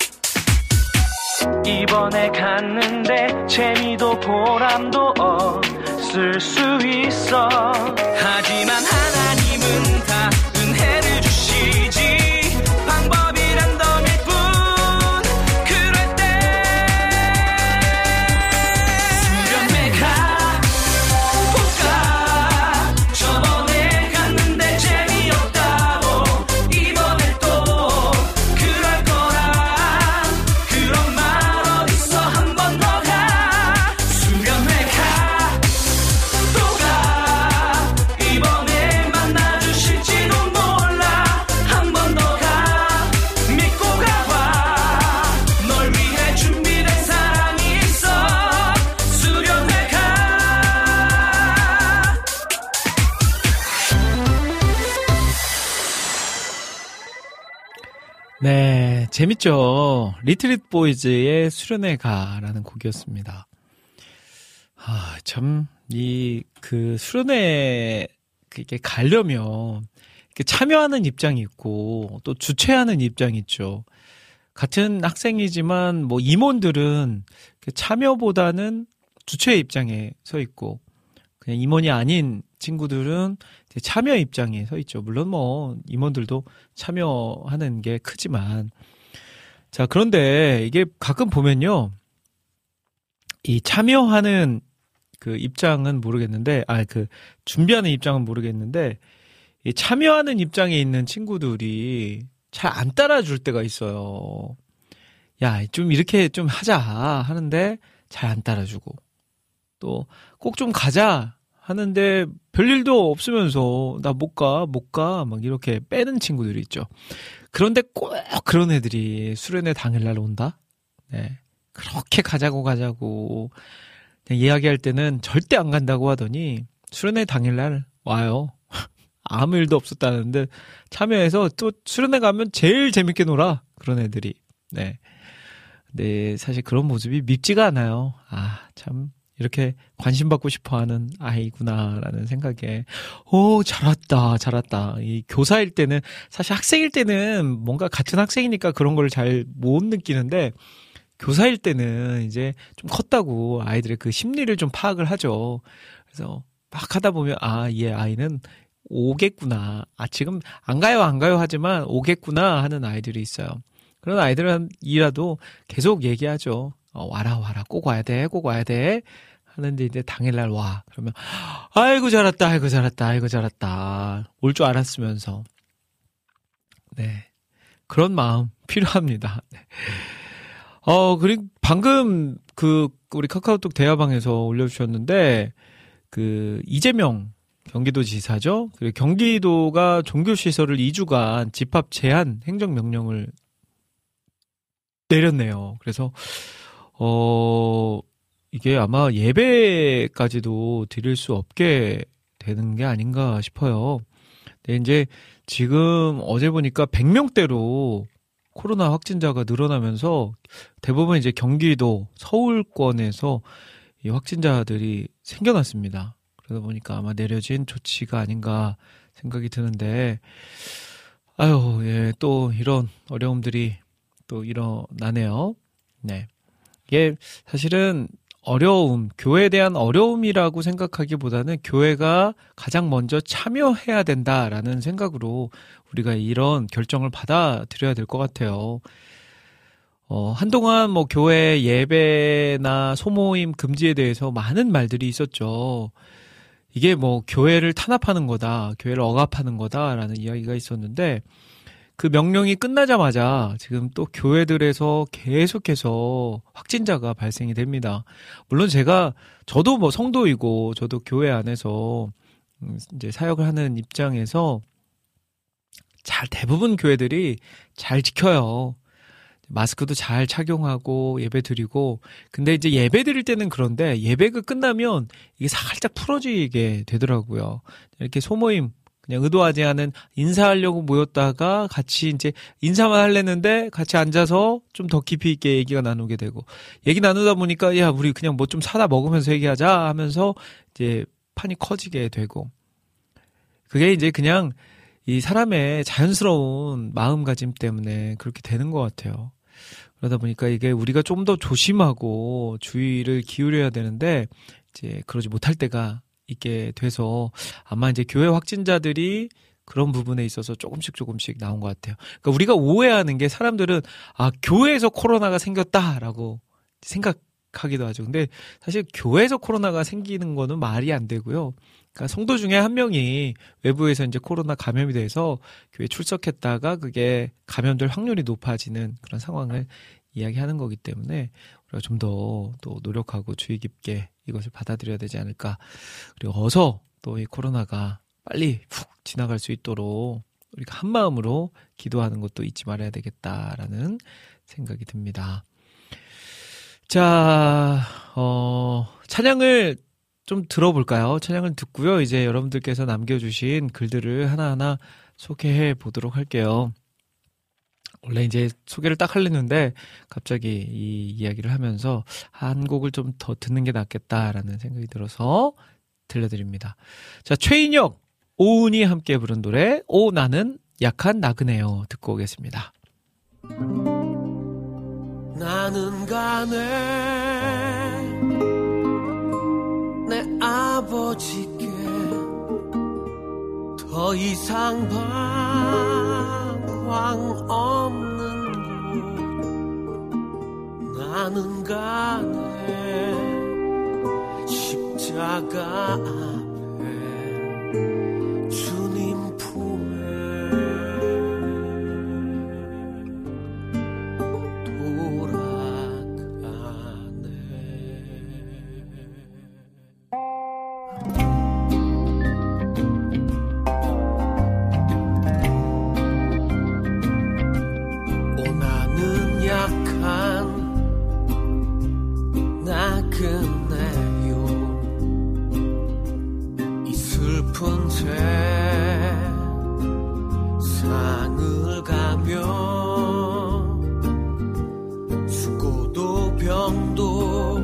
이번에 갔는데 재미도 보람도 없을 수 있어. 하지만 하나님은 다 은혜를 주시지. 방법이 랜덤일 뿐. 그럴 때 수련회 가, 꼭 가. 저번에 갔는데 재미없다고 이번에 또 그럴 거란 그런 말 어딨어. 한 번 더 가. 수련회 가, 또 가. 이번에 만나주실지도 몰라. 한 번 더 가. 믿고 가봐. 널 위해 준비된 사랑이 있어. 수련회 가. 네, 재밌죠? 리트릿 보이즈의 수련회 가라는 곡이었습니다. 아, 참, 이, 그, 수련회, 그게 가려면, 이렇게 참여하는 입장이 있고, 또 주최하는 입장이 있죠. 같은 학생이지만, 뭐, 임원들은 참여보다는 주최 입장에 서 있고, 그냥 임원이 아닌 친구들은 참여 입장에 서 있죠. 물론 뭐, 임원들도 참여하는 게 크지만. 자, 그런데 이게 가끔 보면요. 이 참여하는 그 입장은 모르겠는데, 아, 그 준비하는 입장은 모르겠는데, 이 참여하는 입장에 있는 친구들이 잘 안 따라줄 때가 있어요. 야, 좀 이렇게 좀 하자 하는데 잘 안 따라주고, 또 꼭 좀 가자 하는데 별일도 없으면서 나 못 가, 못 가 막 이렇게 빼는 친구들이 있죠. 그런데 꼭 그런 애들이 수련회 당일날 온다? 네. 그렇게 가자고 가자고 그냥 이야기할 때는 절대 안 간다고 하더니 수련회 당일날 와요. 아무 일도 없었다는데 참여해서 또 수련회 가면 제일 재밌게 놀아. 그런 애들이. 네. 네, 사실 그런 모습이 밉지가 않아요. 아, 참 이렇게 관심받고 싶어하는 아이구나라는 생각에 오, 잘 왔다, 잘 왔다. 이 교사일 때는 사실 학생일 때는 뭔가 같은 학생이니까 그런 걸 잘 못 느끼는데 교사일 때는 이제 좀 컸다고 아이들의 그 심리를 좀 파악을 하죠. 그래서 막 하다 보면 아, 얘 아이는 오겠구나. 아, 지금 안 가요, 안 가요 하지만 오겠구나 하는 아이들이 있어요. 그런 아이들이라도 계속 얘기하죠. 어, 와라, 와라, 꼭 와야 돼, 꼭 와야 돼. 하는데 이제 당일날 와. 그러면, 아이고, 잘 왔다, 아이고, 잘 왔다, 아이고, 잘 왔다. 올 줄 알았으면서. 네. 그런 마음 필요합니다. 네. 어, 그리고 방금 그, 우리 카카오톡 대화방에서 올려주셨는데, 그, 이재명 경기도지사죠. 그리고 경기도가 종교시설을 이 주간 집합 제한 행정명령을 내렸네요. 그래서, 어, 이게 아마 예배까지도 드릴 수 없게 되는 게 아닌가 싶어요. 근데 이제 지금 어제 보니까 백 명대로 코로나 확진자가 늘어나면서 대부분 이제 경기도, 서울권에서 이 확진자들이 생겨났습니다. 그러다 보니까 아마 내려진 조치가 아닌가 생각이 드는데, 아유, 예, 또 이런 어려움들이 또 일어나네요. 네. 이게 사실은 어려움, 교회에 대한 어려움이라고 생각하기보다는 교회가 가장 먼저 참여해야 된다라는 생각으로 우리가 이런 결정을 받아들여야 될 것 같아요. 어, 한동안 뭐 교회 예배나 소모임 금지에 대해서 많은 말들이 있었죠. 이게 뭐 교회를 탄압하는 거다, 교회를 억압하는 거다라는 이야기가 있었는데 그 명령이 끝나자마자 지금 또 교회들에서 계속해서 확진자가 발생이 됩니다. 물론 제가, 저도 뭐 성도이고, 저도 교회 안에서 이제 사역을 하는 입장에서 잘, 대부분 교회들이 잘 지켜요. 마스크도 잘 착용하고 예배 드리고, 근데 이제 예배 드릴 때는 그런데 예배가 끝나면 이게 살짝 풀어지게 되더라고요. 이렇게 소모임, 그냥 의도하지 않은 인사하려고 모였다가 같이 이제 인사만 하려는데 같이 앉아서 좀 더 깊이 있게 얘기가 나누게 되고, 얘기 나누다 보니까 야, 우리 그냥 뭐 좀 사다 먹으면서 얘기하자 하면서 이제 판이 커지게 되고, 그게 이제 그냥 이 사람의 자연스러운 마음가짐 때문에 그렇게 되는 것 같아요. 그러다 보니까 이게 우리가 좀 더 조심하고 주의를 기울여야 되는데 이제 그러지 못할 때가 있게 돼서 아마 이제 교회 확진자들이 그런 부분에 있어서 조금씩 조금씩 나온 것 같아요. 그러니까 우리가 오해하는 게, 사람들은 아, 교회에서 코로나가 생겼다라고 생각하기도 하죠. 근데 사실 교회에서 코로나가 생기는 거는 말이 안 되고요. 그러니까 성도 중에 한 명이 외부에서 이제 코로나 감염이 돼서 교회 출석했다가 그게 감염될 확률이 높아지는 그런 상황을 이야기하는 거기 때문에 우리가 좀 더 또 노력하고 주의 깊게 이것을 받아들여야 되지 않을까. 그리고 어서 또 이 코로나가 빨리 푹 지나갈 수 있도록 우리가 한 마음으로 기도하는 것도 잊지 말아야 되겠다라는 생각이 듭니다. 자, 어, 찬양을 좀 들어볼까요? 찬양을 듣고요. 이제 여러분들께서 남겨주신 글들을 하나하나 소개해 보도록 할게요. 원래 이제 소개를 딱 하려는데 갑자기 이 이야기를 하면서 한 곡을 좀 더 듣는 게 낫겠다라는 생각이 들어서 들려드립니다. 자, 최인혁, 오은이 함께 부른 노래 오 나는 약한 나그네요 듣고 오겠습니다. 나는 가네 내 아버지께 더 이상 방황 없는 곳 나는 가네 십자가 앞에 주님 품에 깊은 세상을 가며 수고도 병도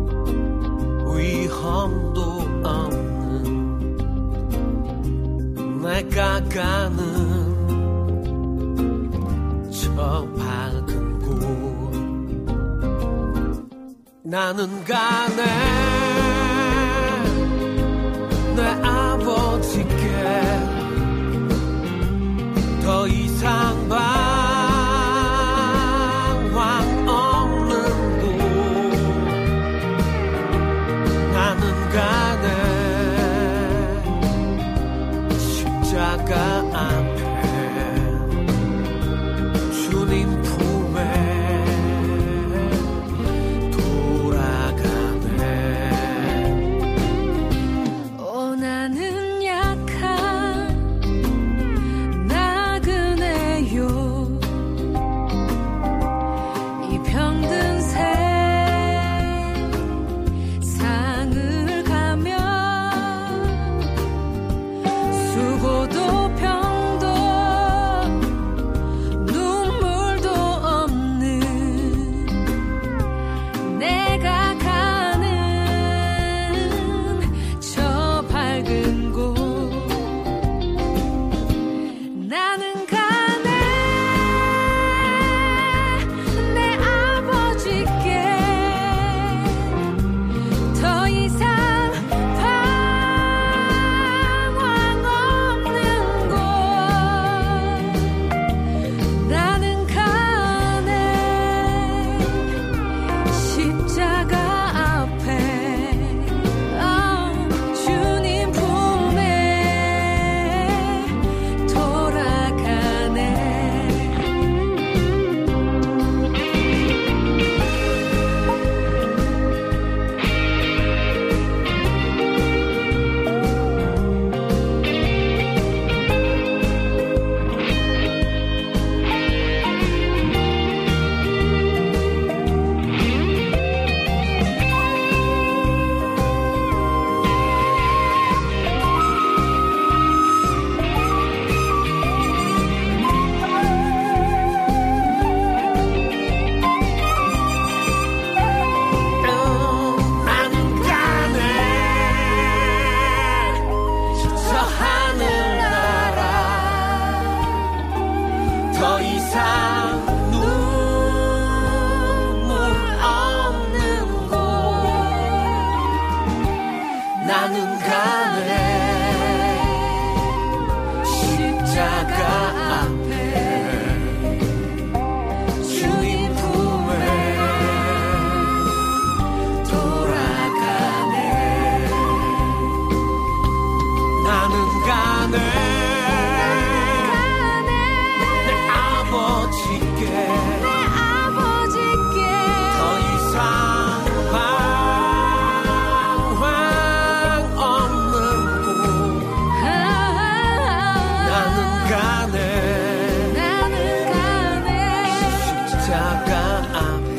위험도 없는 내가 가는 저 밝은 곳 나는 가네 내 아버지께 더 이상 방황 없는 곳 나는 가네 십자가 앞에 주님 품에 돌아가네 오 나는 약한 나그네요 이 병든 세상을 가며 수고도 병도 눈물도 없는 내가 가는 저 밝은 곳 나는 가네 내 아버지께 더 이상 방황 없는 곳 나는 가네 십자가 앞에 아, 주님 품에 돌아가네 나는 가네 저 하늘나라 더 이상 눈물 없는 곳 나는 가네 십자가 앞에 주님 품에 돌아가네 나는 가네 내 아버지께 내 아버지께 더 이상 방황 없는 곳 나는 가네 나는 가네 십자가 앞에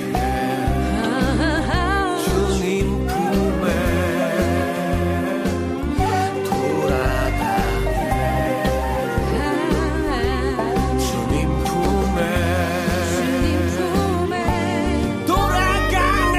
주님 품에 돌아가네 주님 품에 주님 품에 돌아가네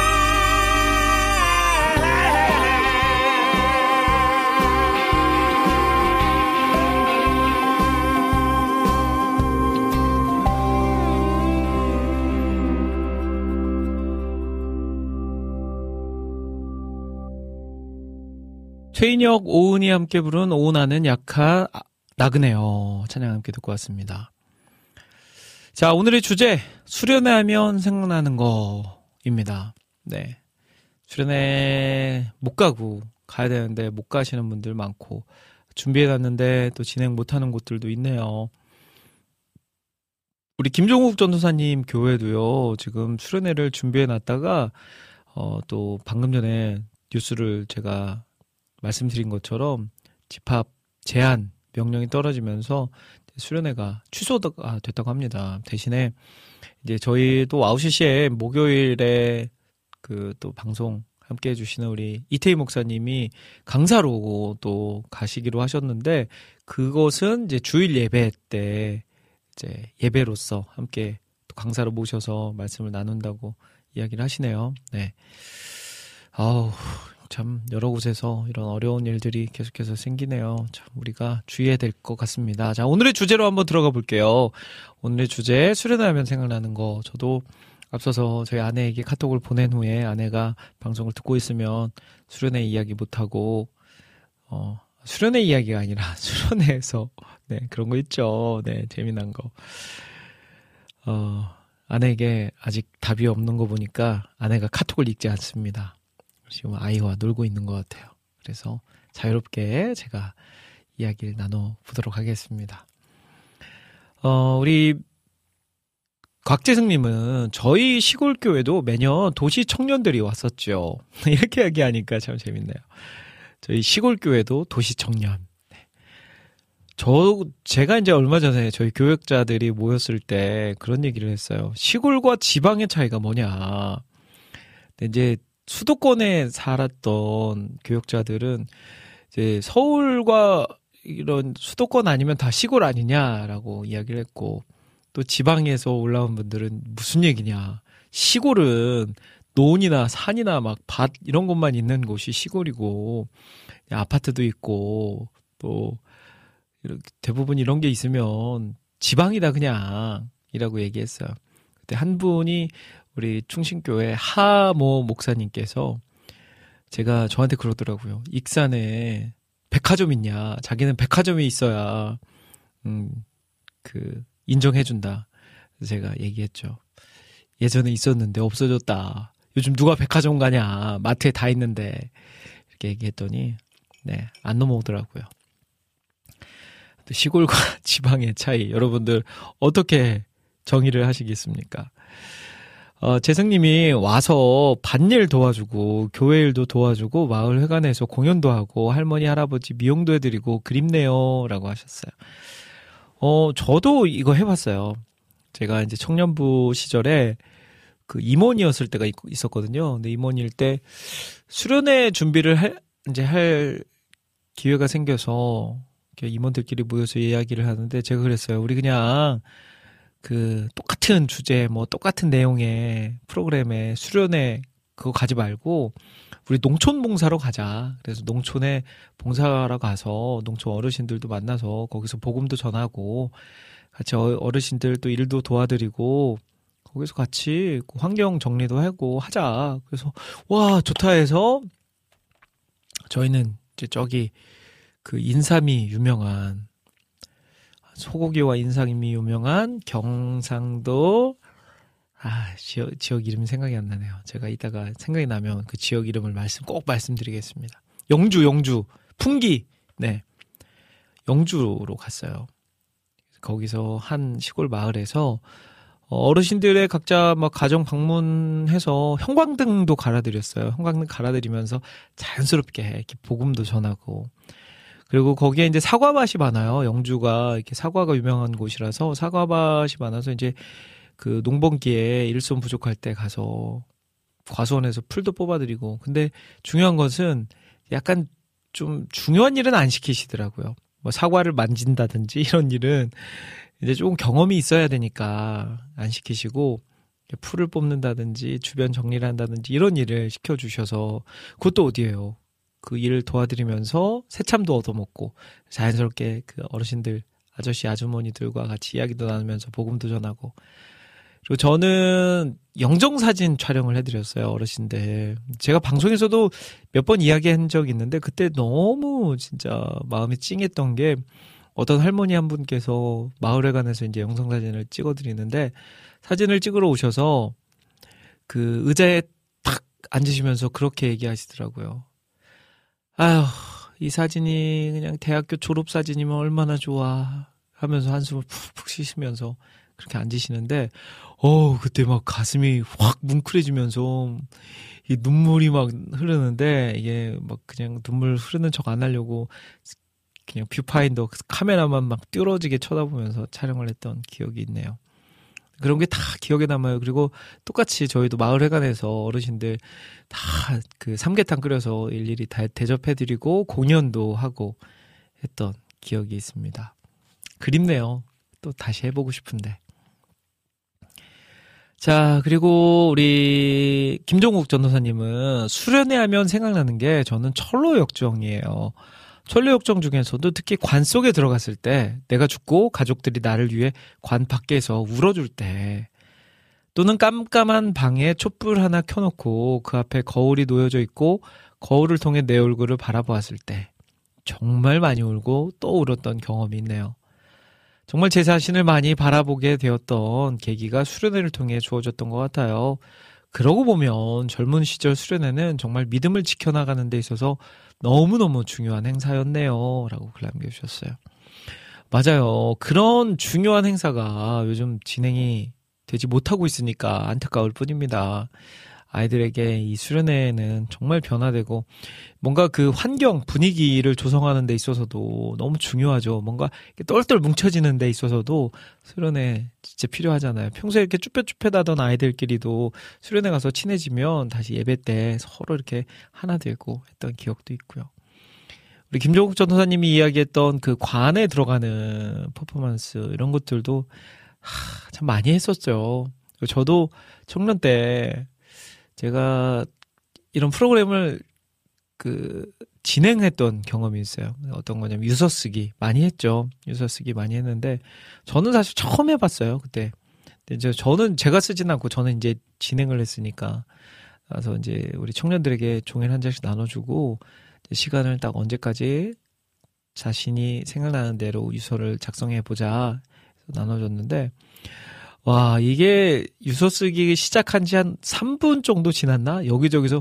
최인혁, 오은이 함께 부른 오나는 약하 나그네요. 찬양 함께 듣고 왔습니다. 자, 오늘의 주제 수련회 하면 생각나는 거입니다. 네, 수련회 못 가고 가야 되는데 못 가시는 분들 많고 준비해놨는데 또 진행 못하는 곳들도 있네요. 우리 김종국 전도사님 교회도요 지금 수련회를 준비해놨다가 어, 또 방금 전에 뉴스를 제가 말씀드린 것처럼 집합 제한 명령이 떨어지면서 수련회가 취소가 됐다고 합니다. 대신에 이제 저희도 아홉 시에 목요일에 그 또 방송할 함께 해주시는 우리 이태희 목사님이 강사로 또 가시기로 하셨는데 그것은 이제 주일 예배 때 이제 예배로서 함께 또 강사로 모셔서 말씀을 나눈다고 이야기를 하시네요. 네. 아우, 참 여러 곳에서 이런 어려운 일들이 계속해서 생기네요. 참 우리가 주의해야 될 것 같습니다. 자, 오늘의 주제로 한번 들어가 볼게요. 오늘의 주제 수련하면 생각나는 거. 저도 앞서서 저희 아내에게 카톡을 보낸 후에 아내가 방송을 듣고 있으면 수련회 이야기 못하고 어 수련회 이야기가 아니라 수련회에서 네 그런 거 있죠. 네 재미난 거. 어 아내에게 아직 답이 없는 거 보니까 아내가 카톡을 읽지 않습니다. 지금 아이와 놀고 있는 것 같아요. 그래서 자유롭게 제가 이야기를 나눠보도록 하겠습니다. 어 우리 곽재승님은 저희 시골 교회도 매년 도시 청년들이 왔었죠. 이렇게 얘기하니까 참 재밌네요. 저희 시골 교회도 도시 청년. 저 제가 이제 얼마 전에 저희 교역자들이 모였을 때 그런 얘기를 했어요. 시골과 지방의 차이가 뭐냐. 근데 이제 수도권에 살았던 교역자들은 이제 서울과 이런 수도권 아니면 다 시골 아니냐라고 이야기를 했고. 또 지방에서 올라온 분들은 무슨 얘기냐. 시골은 논이나 산이나 막 밭 이런 것만 있는 곳이 시골이고 아파트도 있고 또 대부분 이런 게 있으면 지방이다 그냥 이라고 얘기했어요. 그때 한 분이 우리 충신교회 하모 목사님께서 제가 저한테 그러더라고요. 익산에 백화점 있냐. 자기는 백화점이 있어야 음, 그 인정해준다. 그래서 제가 얘기했죠. 예전에 있었는데 없어졌다. 요즘 누가 백화점 가냐. 마트에 다 있는데. 이렇게 얘기했더니 네, 안 넘어오더라고요. 시골과 지방의 차이 여러분들 어떻게 정의를 하시겠습니까? 어, 재승님이 와서 밭일 도와주고 교회 일도 도와주고 마을 회관에서 공연도 하고 할머니 할아버지 미용도 해드리고 그립네요 라고 하셨어요. 어, 저도 이거 해봤어요. 제가 이제 청년부 시절에 그 임원이었을 때가 있, 있었거든요. 근데 임원일 때 수련회 준비를 할, 이제 할 기회가 생겨서 임원들끼리 모여서 이야기를 하는데 제가 그랬어요. 우리 그냥 그 똑같은 주제, 뭐 똑같은 내용의 프로그램에 수련회 그거 가지 말고 우리 농촌 봉사로 가자. 그래서 농촌에 봉사하러 가서 농촌 어르신들도 만나서 거기서 복음도 전하고 같이 어르신들 또 일도 도와드리고 거기서 같이 환경 정리도 하고 하자. 그래서 와 좋다 해서 저희는 이제 저기 그 인삼이 유명한 소고기와 인삼이 유명한 경상도 아, 지역, 지역 이름이 생각이 안 나네요. 제가 이따가 생각이 나면 그 지역 이름을 말씀, 꼭 말씀드리겠습니다. 영주, 영주, 풍기, 네. 영주로 갔어요. 거기서 한 시골 마을에서 어르신들의 각자 막 가정 방문해서 형광등도 갈아드렸어요. 형광등 갈아드리면서 자연스럽게 이렇게 복음도 전하고. 그리고 거기에 이제 사과밭이 많아요. 영주가 이렇게 사과가 유명한 곳이라서 사과밭이 많아서 이제 그 농번기에 일손 부족할 때 가서 과수원에서 풀도 뽑아드리고. 근데 중요한 것은 약간 좀 중요한 일은 안 시키시더라고요. 뭐 사과를 만진다든지 이런 일은 이제 조금 경험이 있어야 되니까 안 시키시고 풀을 뽑는다든지 주변 정리를 한다든지 이런 일을 시켜주셔서 그것도 어디예요. 그 일을 도와드리면서 새참도 얻어먹고 자연스럽게 그 어르신들 아저씨 아주머니들과 같이 이야기도 나누면서 복음도 전하고 그리고 저는 영정사진 촬영을 해드렸어요. 어르신들. 제가 방송에서도 몇 번 이야기한 적이 있는데 그때 너무 진짜 마음이 찡했던 게 어떤 할머니 한 분께서 마을회관에서 이제 영상사진을 찍어드리는데 사진을 찍으러 오셔서 그 의자에 탁 앉으시면서 그렇게 얘기하시더라고요. 아휴, 이 사진이 그냥 대학교 졸업사진이면 얼마나 좋아 하면서 한숨을 푹푹 쉬시면서 그렇게 앉으시는데 어 그때 막 가슴이 확 뭉클해지면서 이 눈물이 막 흐르는데 이게 막 그냥 눈물 흐르는 척 안 하려고 그냥 뷰파인더 카메라만 막 뚫어지게 쳐다보면서 촬영을 했던 기억이 있네요. 그런 게 다 기억에 남아요. 그리고 똑같이 저희도 마을회관에서 어르신들 다 그 삼계탕 끓여서 일일이 다 대접해드리고 공연도 하고 했던 기억이 있습니다. 그립네요. 또 다시 해보고 싶은데. 자, 그리고 우리 김종국 전도사님은 수련회 하면 생각나는 게 저는 철로역정이에요. 철로역정 중에서도 특히 관 속에 들어갔을 때 내가 죽고 가족들이 나를 위해 관 밖에서 울어줄 때, 또는 깜깜한 방에 촛불 하나 켜놓고 그 앞에 거울이 놓여져 있고 거울을 통해 내 얼굴을 바라보았을 때 정말 많이 울고 또 울었던 경험이 있네요. 정말 제 자신을 많이 바라보게 되었던 계기가 수련회를 통해 주어졌던 것 같아요. 그러고 보면 젊은 시절 수련회는 정말 믿음을 지켜나가는 데 있어서 너무너무 중요한 행사였네요. 라고 글 남겨주셨어요. 맞아요. 그런 중요한 행사가 요즘 진행이 되지 못하고 있으니까 안타까울 뿐입니다. 아이들에게 이 수련회는 정말 변화되고 뭔가 그 환경, 분위기를 조성하는 데 있어서도 너무 중요하죠. 뭔가 똘똘 뭉쳐지는 데 있어서도 수련회 진짜 필요하잖아요. 평소에 이렇게 쭈뼛쭈뼛하던 아이들끼리도 수련회 가서 친해지면 다시 예배 때 서로 이렇게 하나 되고 했던 기억도 있고요. 우리 김종국 전도사님이 이야기했던 그 관에 들어가는 퍼포먼스 이런 것들도 하, 참 많이 했었죠. 저도 청년 때 제가 이런 프로그램을 그 진행했던 경험이 있어요. 어떤 거냐면 유서 쓰기 많이 했죠. 유서 쓰기 많이 했는데 저는 사실 처음 해봤어요. 그때. 근데 이제 저는 제가 쓰진 않고 저는 이제 진행을 했으니까, 그래서 이제 우리 청년들에게 종이를 한 장씩 나눠주고 시간을 딱 언제까지 자신이 생각나는 대로 유서를 작성해 보자 나눠줬는데, 와, 이게 유서 쓰기 시작한 지 한 삼 분 정도 지났나? 여기저기서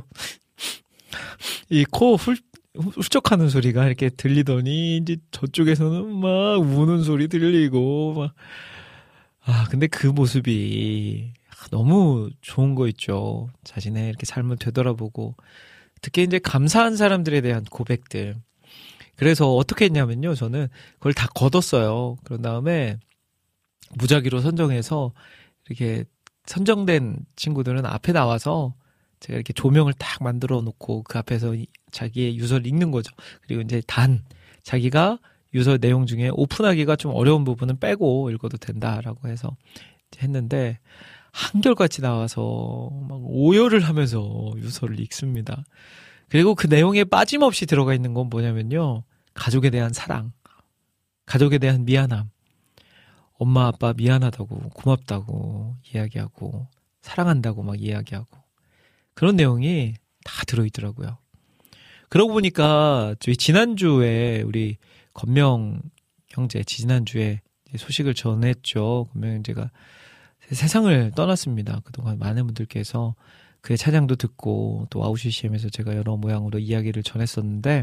이 코 훌, 훌쩍하는 소리가 이렇게 들리더니 이제 저쪽에서는 막 우는 소리 들리고 막. 아, 근데 그 모습이 너무 좋은 거 있죠. 자신의 이렇게 삶을 되돌아보고 특히 이제 감사한 사람들에 대한 고백들. 그래서 어떻게 했냐면요. 저는 그걸 다 걷었어요. 그런 다음에 무작위로 선정해서 이렇게 선정된 친구들은 앞에 나와서 제가 이렇게 조명을 딱 만들어 놓고 그 앞에서 자기의 유서를 읽는 거죠. 그리고 이제 단 자기가 유서 내용 중에 오픈하기가 좀 어려운 부분은 빼고 읽어도 된다라고 해서 했는데 한결같이 나와서 막 오열을 하면서 유서를 읽습니다. 그리고 그 내용에 빠짐없이 들어가 있는 건 뭐냐면요. 가족에 대한 사랑, 가족에 대한 미안함, 엄마 아빠 미안하다고 고맙다고 이야기하고 사랑한다고 막 이야기하고 그런 내용이 다 들어있더라고요. 그러고 보니까 저희 지난주에 우리 건명 형제 지난주에 소식을 전했죠. 건명 형제가 세상을 떠났습니다. 그동안 많은 분들께서 그의 찬양도 듣고 또 아우씨씨엠에서 제가 여러 모양으로 이야기를 전했었는데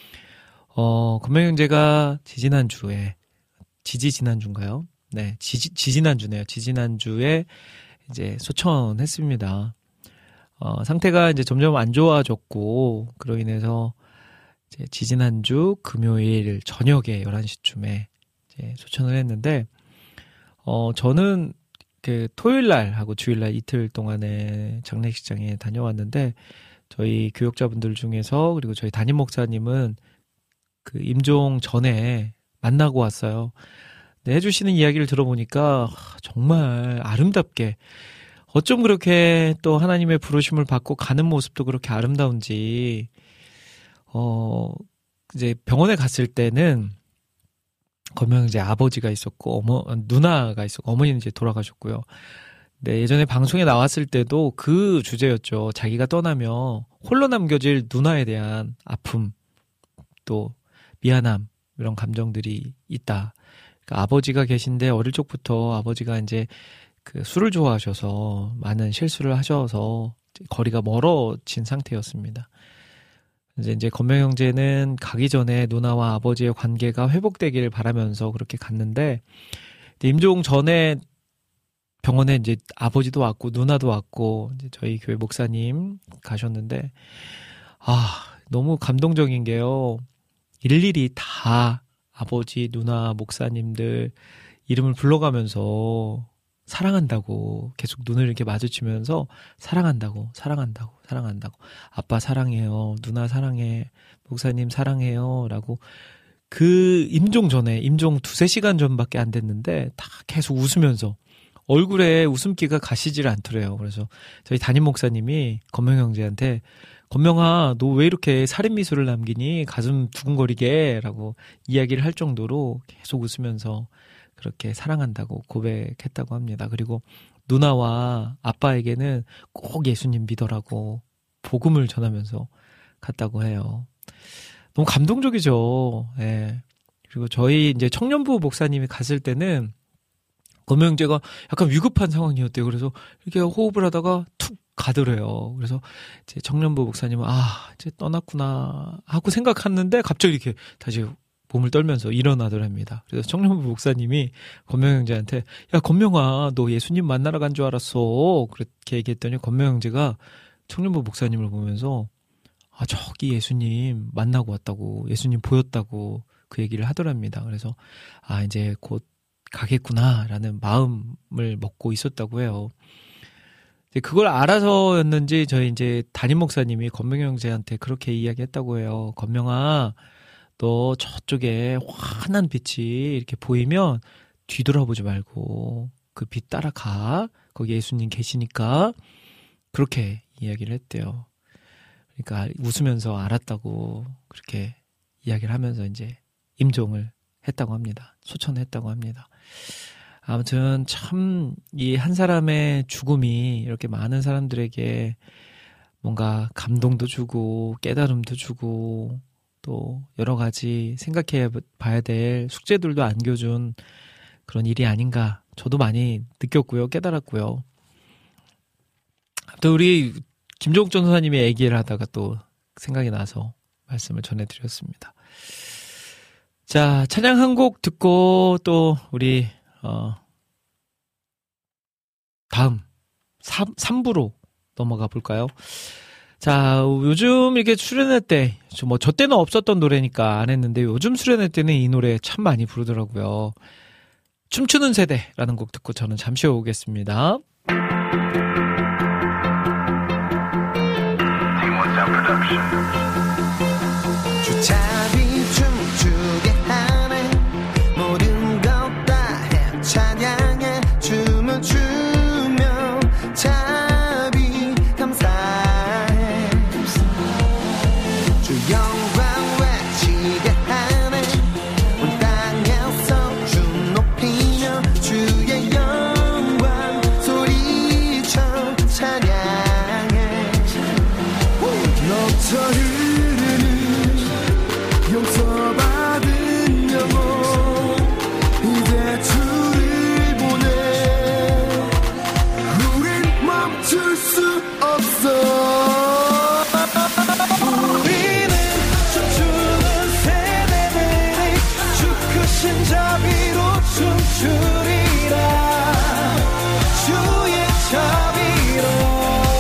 어, 건명 형제가 지지난주에 지지지난주인가요? 네, 지지, 지지난주네요. 지지난주에 이제 소천했습니다. 어, 상태가 이제 점점 안 좋아졌고, 그로 인해서 이제 지지난주 금요일 저녁에 열한 시쯤에 이제 소천을 했는데, 어, 저는 그 토요일날 하고 주일날 이틀 동안에 장례식장에 다녀왔는데, 저희 교육자분들 중에서, 그리고 저희 담임 목사님은 그 임종 전에 만나고 왔어요. 네, 해주시는 이야기를 들어보니까 정말 아름답게 어쩜 그렇게 또 하나님의 부르심을 받고 가는 모습도 그렇게 아름다운지, 어, 이제 병원에 갔을 때는 거명 이제 아버지가 있었고, 어머, 누나가 있었고, 어머니는 이제 돌아가셨고요. 네, 예전에 방송에 나왔을 때도 그 주제였죠. 자기가 떠나며 홀로 남겨질 누나에 대한 아픔, 또 미안함, 이런 감정들이 있다. 그러니까 아버지가 계신데 어릴 적부터 아버지가 이제 그 술을 좋아하셔서 많은 실수를 하셔서 거리가 멀어진 상태였습니다. 이제 이제 건명 형제는 가기 전에 누나와 아버지의 관계가 회복되기를 바라면서 그렇게 갔는데, 임종 전에 병원에 이제 아버지도 왔고 누나도 왔고 이제 저희 교회 목사님 가셨는데, 아, 너무 감동적인 게요. 일일이 다 아버지, 누나, 목사님들 이름을 불러가면서 사랑한다고 계속 눈을 이렇게 마주치면서 사랑한다고 사랑한다고 사랑한다고 아빠 사랑해요, 누나 사랑해, 목사님 사랑해요 라고 그 임종 전에 임종 두세 시간 전밖에 안 됐는데 다 계속 웃으면서 얼굴에 웃음기가 가시질 않더래요. 그래서 저희 담임 목사님이 건명 형제한테 건명아 너 왜 이렇게 살인 미소를 남기니 가슴 두근거리게 라고 이야기를 할 정도로 계속 웃으면서 그렇게 사랑한다고 고백했다고 합니다. 그리고 누나와 아빠에게는 꼭 예수님 믿어라고 복음을 전하면서 갔다고 해요. 너무 감동적이죠. 예. 그리고 저희 이제 청년부 목사님이 갔을 때는 검명제가 약간 위급한 상황이었대요. 그래서 이렇게 호흡을 하다가 툭 가더래요. 그래서 이제 청년부 목사님은 아 이제 떠났구나 하고 생각했는데 갑자기 이렇게 다시 몸을 떨면서 일어나더랍니다. 그래서 청년부 목사님이 건명 형제한테 야 건명아 너 예수님 만나러 간 줄 알았어 그렇게 얘기했더니 건명 형제가 청년부 목사님을 보면서 아 저기 예수님 만나고 왔다고 예수님 보였다고 그 얘기를 하더랍니다. 그래서 아 이제 곧 가겠구나라는 마음을 먹고 있었다고 해요. 그걸 알아서였는지 저희 이제 담임 목사님이 건명 형제한테 그렇게 이야기했다고 해요. 건명아 너 저쪽에 환한 빛이 이렇게 보이면 뒤돌아보지 말고 그 빛 따라가. 거기 예수님 계시니까. 그렇게 이야기를 했대요. 그러니까 웃으면서 알았다고 그렇게 이야기를 하면서 이제 임종을 했다고 합니다. 소천했다고 합니다. 아무튼 참 이 한 사람의 죽음이 이렇게 많은 사람들에게 뭔가 감동도 주고 깨달음도 주고 또 여러 가지 생각해 봐야 될 숙제들도 안겨준 그런 일이 아닌가 저도 많이 느꼈고요. 깨달았고요. 또 우리 김종욱 전도사님이 얘기를 하다가 또 생각이 나서 말씀을 전해드렸습니다. 자, 찬양 한 곡 듣고 또 우리 어 다음 삼 부로 넘어가 볼까요? 자, 요즘 이렇게 수련회 때, 뭐, 저 때는 없었던 노래니까 안 했는데, 요즘 수련회 때는 이 노래 참 많이 부르더라고요. 춤추는 세대라는 곡 듣고 저는 잠시 후에 오겠습니다. 주차비 춤추게 하네 모든 것 다 해 찬양해 춤을 추며 자비 감사해 주 영광 외치게 하네 온 땅에서 주 높이며 주의 영광 소리쳐 찬양해 넘쳐 흐르는 용서받은 영혼 이제 주를 보내 우린 멈출 수 없어 우리는 춤추는 세대들이 주 크신 자비로 춤추리라 주의 자비로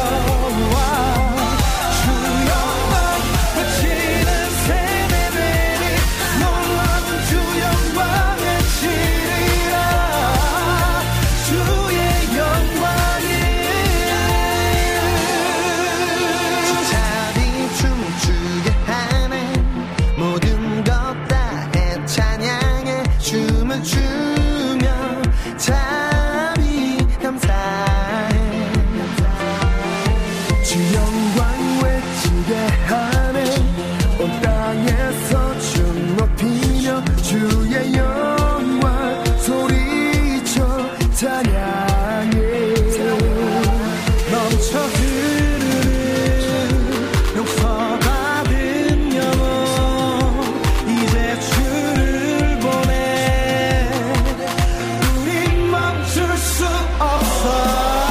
주의 영광 소리쳐 찬양해 넘쳐 흐르는 용서받은 영혼 이제 주를 보내 우린 멈출 수 없어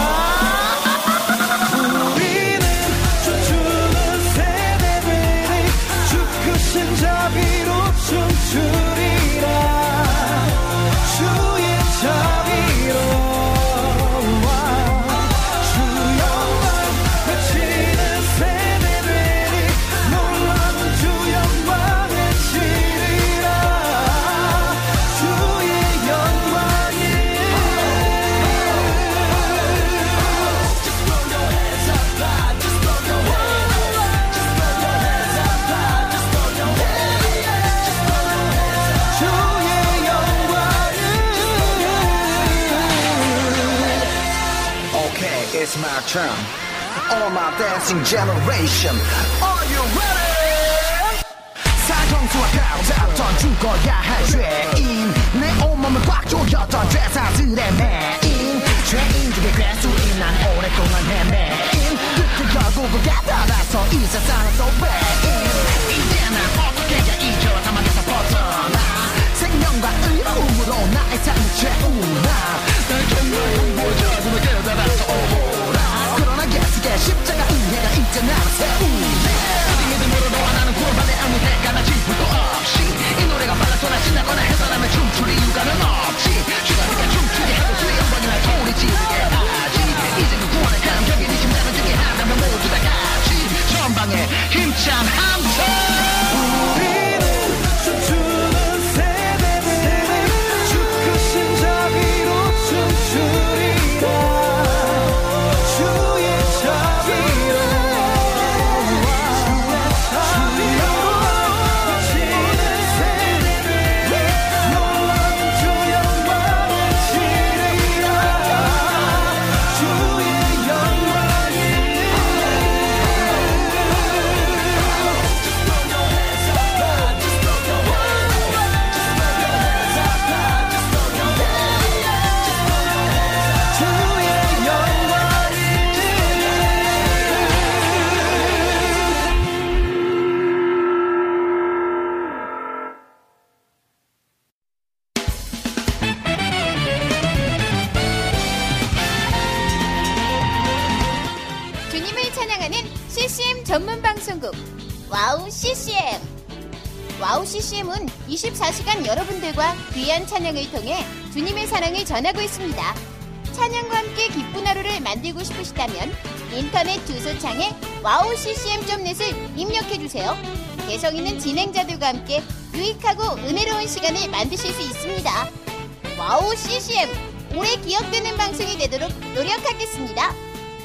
우리는 춤추는 세대들이 주 크신 자비로 춤추리 주의 자비로 주 영광 외치는 세대들이 놀라운 주 영광 외치리라 주의 영광이 It's my turn. All my dancing generation. Are you ready? 사형수와 가오잡던 죽어야 할 죄인 내 온몸을 꽉 조였던 죄사들의 매인 죄인 중에 괴수인 난 오랫동안 헤매인 끝을 결국은 깨달아서 이 세상은 또 배인 이제 난 어떻게 해야 이 저ram한데서 벗어나 생명과 의로움으로 나의 삶을 채우나 날 정말 보여줘서 깨달아서 오라 그러나 예수의 십자가 은혜가 이제 나를 세우네 믿음으로 너와 나는 구원받을 아무 대가나 지불 도 없이 이 노래가 빨라서나 신나거나 해서라면 춤출 이유가는 없지 주가 네가 춤추게 하고 주의 영광이 날 소리 지르게 하지 이제 그 구원의 감격이 네 심장을 뜨게 한다면 모두 다 같이 전방에 힘찬 함성 우리는 춤추는 세대들 주 크신 자비로 춤추리라 주의 자비로 씨씨엠 전문 방송국 와우 씨씨엠. 와우 씨씨엠은 이십사 시간 여러분들과 귀한 찬양을 통해 주님의 사랑을 전하고 있습니다. 찬양과 함께 기쁜 하루를 만들고 싶으시다면 인터넷 주소창에 와우 씨씨엠 닷 넷을 입력해주세요. 개성 있는 진행자들과 함께 유익하고 은혜로운 시간을 만드실 수 있습니다. 와우 씨씨엠, 오래 기억되는 방송이 되도록 노력하겠습니다.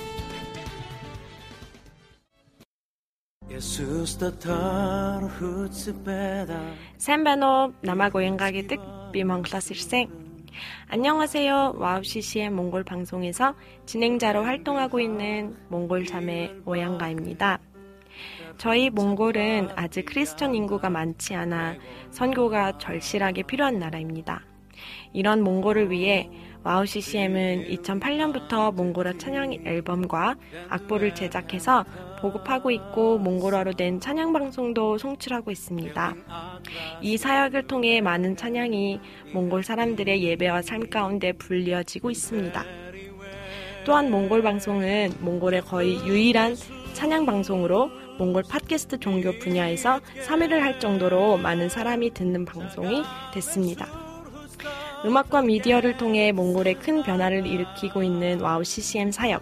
Сайн байна уу? Намайг уянгаа гэдэг. Би Монголоос ирсэн. 안녕하세요. 와우 씨씨엠 몽골 방송에서 진행자로 활동하고 있는 몽골 자매 오양가입니다. 저희 몽골은 아직 크리스천 인구가 많지 않아 선교가 절실하게 필요한 나라입니다. 이런 몽골을 위해 와우 씨씨엠은 이천팔 년부터 몽골어 찬양 앨범과 악보를 제작해서 보급하고 있고 몽골어로 된 찬양 방송도 송출하고 있습니다. 이 사역을 통해 많은 찬양이 몽골 사람들의 예배와 삶 가운데 불리어지고 있습니다. 또한 몽골 방송은 몽골의 거의 유일한 찬양 방송으로 몽골 팟캐스트 종교 분야에서 삼 위를 할 정도로 많은 사람이 듣는 방송이 됐습니다. 음악과 미디어를 통해 몽골에 큰 변화를 일으키고 있는 와우 씨씨엠 사역.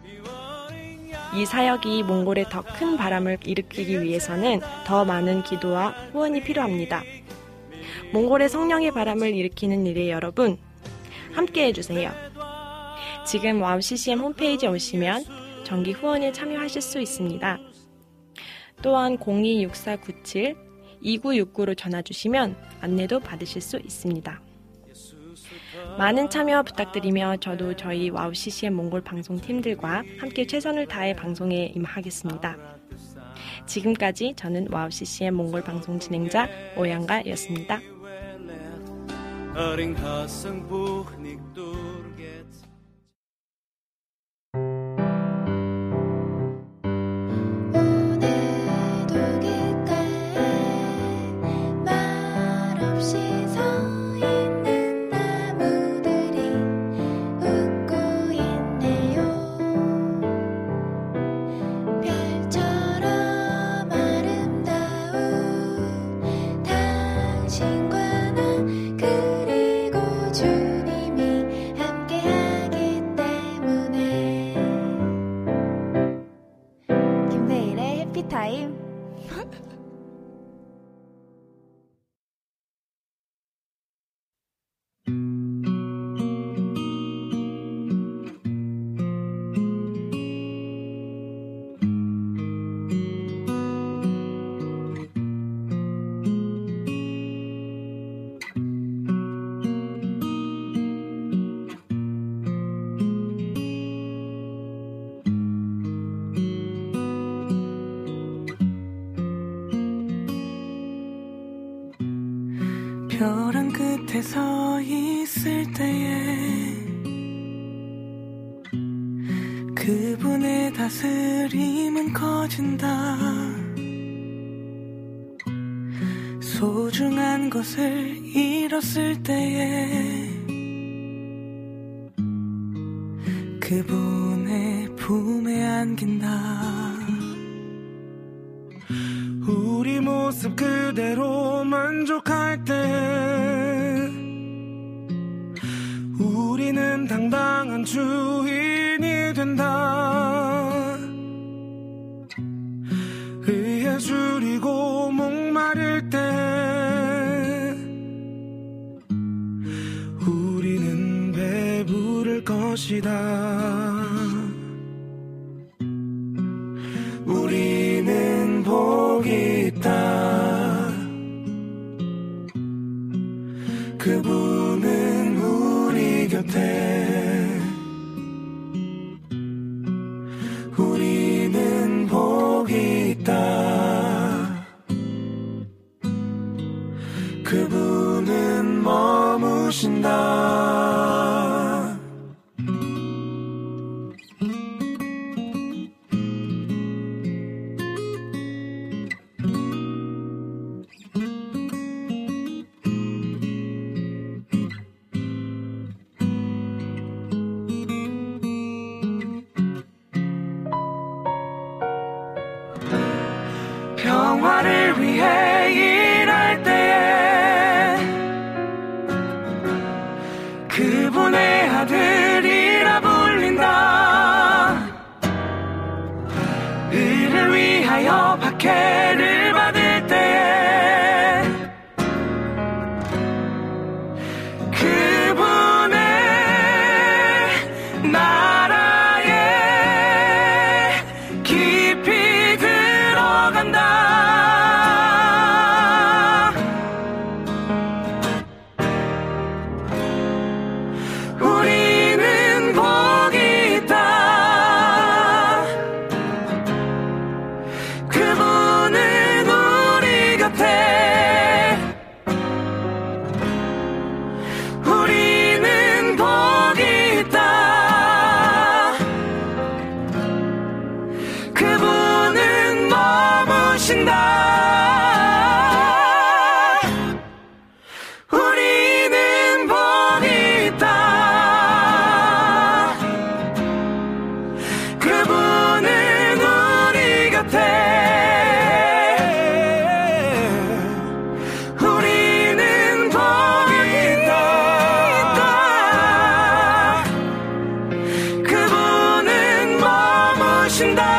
이 사역이 몽골에 더 큰 바람을 일으키기 위해서는 더 많은 기도와 후원이 필요합니다. 몽골의 성령의 바람을 일으키는 일에 여러분, 함께 해주세요. 지금 와우 씨씨엠 홈페이지에 오시면 정기 후원에 참여하실 수 있습니다. 또한 공이 육사 구칠 이구육구로 전화주시면 안내도 받으실 수 있습니다. 많은 참여 부탁드리며 저도 저희 와우 씨씨엠 몽골 방송팀들과 함께 최선을 다해 방송에 임하겠습니다. 지금까지 저는 와우 씨씨엠 몽골 방송 진행자 오양가였습니다. 벼랑 끝에 서 있을 때에 그분의 다스림은 커진다. 소중한 것을 잃었을 때에 그분의 품에 안긴다. 우리 모습 그대로 만족할 때 우리는 당당한 주인이 된다. 의에 줄이고 목마를 때 우리는 배부를 것이다. 우리는 복이 있다. 그분은 우리 곁에. 우리는 복이 있다. 그분은 머무신다. 평화를 위해 일할 때에 그분의 아들이라 불린다. 의를 위하여 박해를 받을 때에 그분의 나라에 깊이 들어간다. 우리는 복이 있다. 그분은 우리 곁에. 우리는 복이 있다. 그분은 머무신다. 우리는 복이 있다. 그분은 우리 곁에. 우리는 복이 있다. 그분은 머무신다.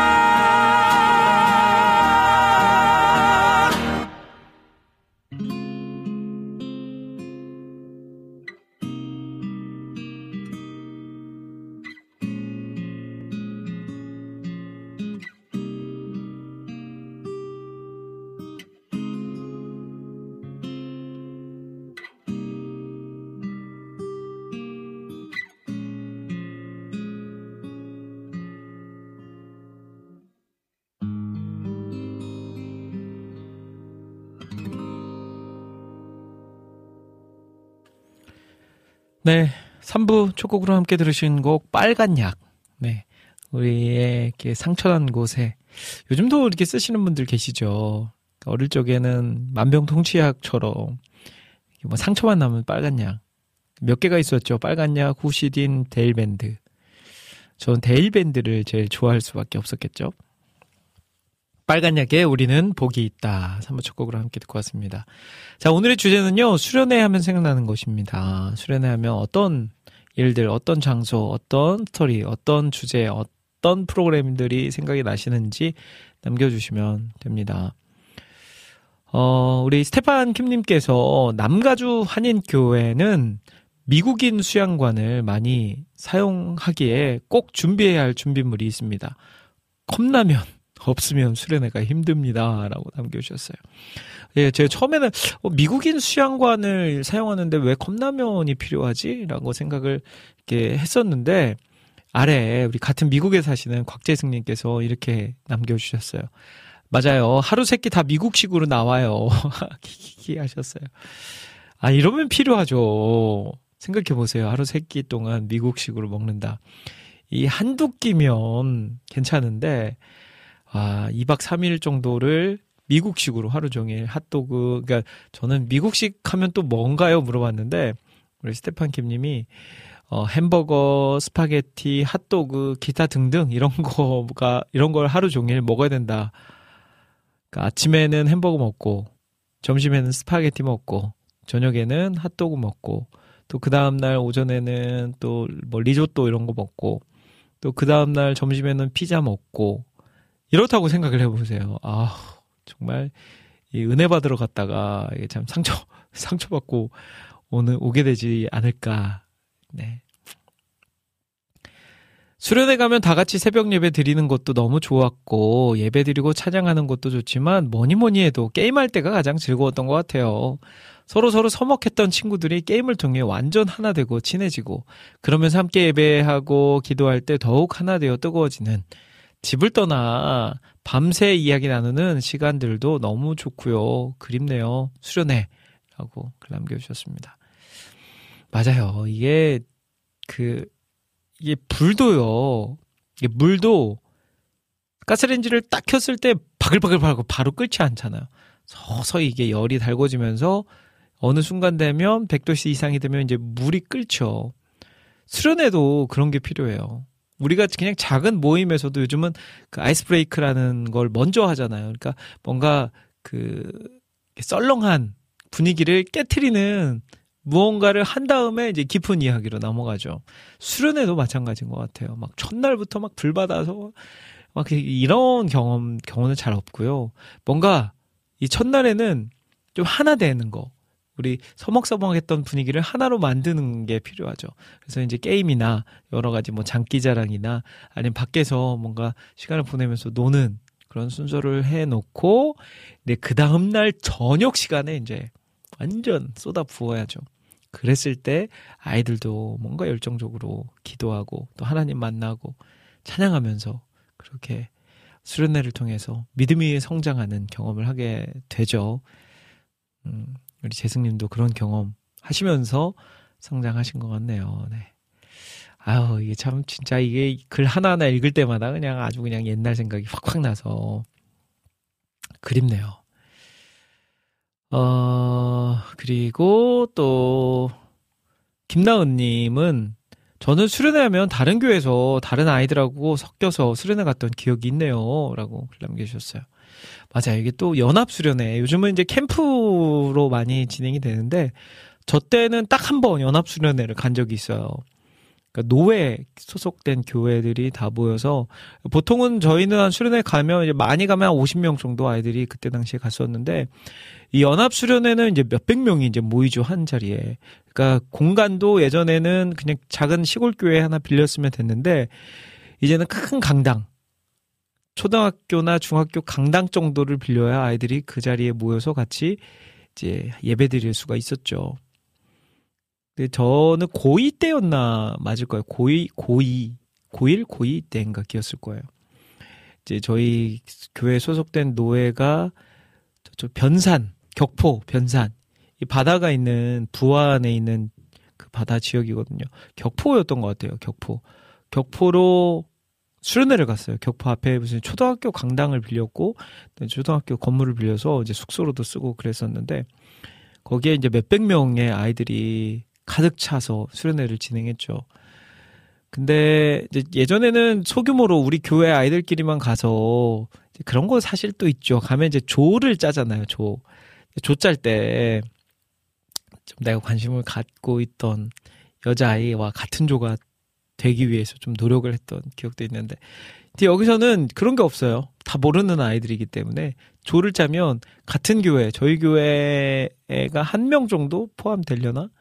네, 삼 부 첫 곡으로 함께 들으신 곡 빨간 약. 네, 우리의 이렇게 상처난 곳에 요즘도 이렇게 쓰시는 분들 계시죠. 어릴 적에는 만병통치약처럼 뭐 상처만 나면 빨간 약 몇 개가 있었죠. 빨간 약, 후시딘, 데일밴드. 저는 데일밴드를 제일 좋아할 수밖에 없었겠죠. 빨간 약에 우리는 복이 있다. 삼 부 첫 곡으로 함께 듣고 왔습니다. 자, 오늘의 주제는요, 수련회 하면 생각나는 것입니다. 수련회 하면 어떤 일들, 어떤 장소, 어떤 스토리, 어떤 주제, 어떤 프로그램들이 생각이 나시는지 남겨주시면 됩니다. 어, 우리 스테판 킴님께서 남가주 한인교회는 미국인 수양관을 많이 사용하기에 꼭 준비해야 할 준비물이 있습니다. 컵라면 없으면 수련회가 힘듭니다. 라고 남겨주셨어요. 예, 제가 처음에는 어, 미국인 수양관을 사용하는데 왜 컵라면이 필요하지? 라고 생각을 이렇게 했었는데 아래 우리 같은 미국에 사시는 곽재승님께서 이렇게 남겨주셨어요. 맞아요. 하루 세 끼 다 미국식으로 나와요. 키키키 하셨어요. 아, 이러면 필요하죠. 생각해보세요. 하루 세 끼 동안 미국식으로 먹는다. 이 한두 끼면 괜찮은데, 아, 이 박 삼 일 정도를 미국식으로 하루 종일 핫도그, 그러니까 저는 미국식 하면 또 뭔가요? 물어봤는데, 우리 스테판 김님이, 어, 햄버거, 스파게티, 핫도그, 기타 등등 이런 거가, 이런 걸 하루 종일 먹어야 된다. 그러니까 아침에는 햄버거 먹고, 점심에는 스파게티 먹고, 저녁에는 핫도그 먹고, 또 그 다음날 오전에는 또 뭐 리조또 이런 거 먹고, 또 그 다음날 점심에는 피자 먹고, 이렇다고 생각을 해보세요. 아, 정말, 이 은혜 받으러 갔다가, 이게 참 상처, 상처받고 오늘 오게 되지 않을까. 네. 수련회 가면 다 같이 새벽 예배 드리는 것도 너무 좋았고, 예배 드리고 찬양하는 것도 좋지만, 뭐니 뭐니 해도 게임할 때가 가장 즐거웠던 것 같아요. 서로 서로 서먹했던 친구들이 게임을 통해 완전 하나 되고 친해지고, 그러면서 함께 예배하고 기도할 때 더욱 하나 되어 뜨거워지는, 집을 떠나 밤새 이야기 나누는 시간들도 너무 좋고요. 그립네요. 수련회. 라고 글 남겨주셨습니다. 맞아요. 이게, 그, 이게 불도요. 이게 물도 가스레인지를 딱 켰을 때 바글바글바글 바로 끓지 않잖아요. 서서히 이게 열이 달궈지면서 어느 순간 되면 백 도씨 이상이 되면 이제 물이 끓죠. 수련회도 그런 게 필요해요. 우리가 그냥 작은 모임에서도 요즘은 그 아이스 브레이크라는 걸 먼저 하잖아요. 그러니까 뭔가 그 썰렁한 분위기를 깨트리는 무언가를 한 다음에 이제 깊은 이야기로 넘어가죠. 수련회도 마찬가지인 것 같아요. 막 첫날부터 막 불 받아서 막 이런 경험, 경험은 잘 없고요. 뭔가 이 첫날에는 좀 하나 되는 거. 우리 서먹서먹했던 분위기를 하나로 만드는 게 필요하죠. 그래서 이제 게임이나 여러 가지 뭐 장기자랑이나 아니면 밖에서 뭔가 시간을 보내면서 노는 그런 순서를 해놓고, 네, 그 다음날 저녁 시간에 이제 완전 쏟아 부어야죠. 그랬을 때 아이들도 뭔가 열정적으로 기도하고 또 하나님 만나고 찬양하면서 그렇게 수련회를 통해서 믿음이 성장하는 경험을 하게 되죠. 음, 우리 재승님도 그런 경험 하시면서 성장하신 것 같네요. 네. 아유, 이게 참 진짜 이게 글 하나하나 읽을 때마다 그냥 아주 그냥 옛날 생각이 확확 나서 그립네요. 어, 그리고 또, 김나은님은, 저는 수련회 하면 다른 교회에서 다른 아이들하고 섞여서 수련회 갔던 기억이 있네요. 라고 글 남겨주셨어요. 맞아요. 이게 또 연합수련회. 요즘은 이제 캠프로 많이 진행이 되는데, 저 때는 딱 한 번 연합수련회를 간 적이 있어요. 그러니까 노회 소속된 교회들이 다 모여서, 보통은 저희는 한 수련회 가면, 이제 많이 가면 한 오십 명 정도 아이들이 그때 당시에 갔었는데, 이 연합수련회는 이제 몇백 명이 이제 모이죠, 한 자리에. 그러니까 공간도 예전에는 그냥 작은 시골교회 하나 빌렸으면 됐는데, 이제는 큰 강당, 초등학교나 중학교 강당 정도를 빌려야 아이들이 그 자리에 모여서 같이 이제 예배 드릴 수가 있었죠. 근데 저는 고이 때였나 맞을 거예요. 고이, 고이, 고일, 고이 때인가 기였을 거예요. 이제 저희 교회 소속된 노회가 저쪽 변산, 격포, 변산. 이 바다가 있는 부안에 있는 그 바다 지역이거든요. 격포였던 것 같아요. 격포. 격포로 수련회를 갔어요. 격포 앞에 무슨 초등학교 강당을 빌렸고, 초등학교 건물을 빌려서 이제 숙소로도 쓰고 그랬었는데, 거기에 이제 몇백 명의 아이들이 가득 차서 수련회를 진행했죠. 근데 이제 예전에는 소규모로 우리 교회 아이들끼리만 가서 그런 거 사실 또 있죠. 가면 이제 조를 짜잖아요. 조. 조 짤 때 좀 내가 관심을 갖고 있던 여자아이와 같은 조가 되기 위해서 좀 노력을 했던 기억도 있는데, 근데 여기서는 그런 게 없어요. 다 모르는 아이들이기 때문에 조를 짜면 같은 교회, 저희 교회가 한 명 정도 포함되려나?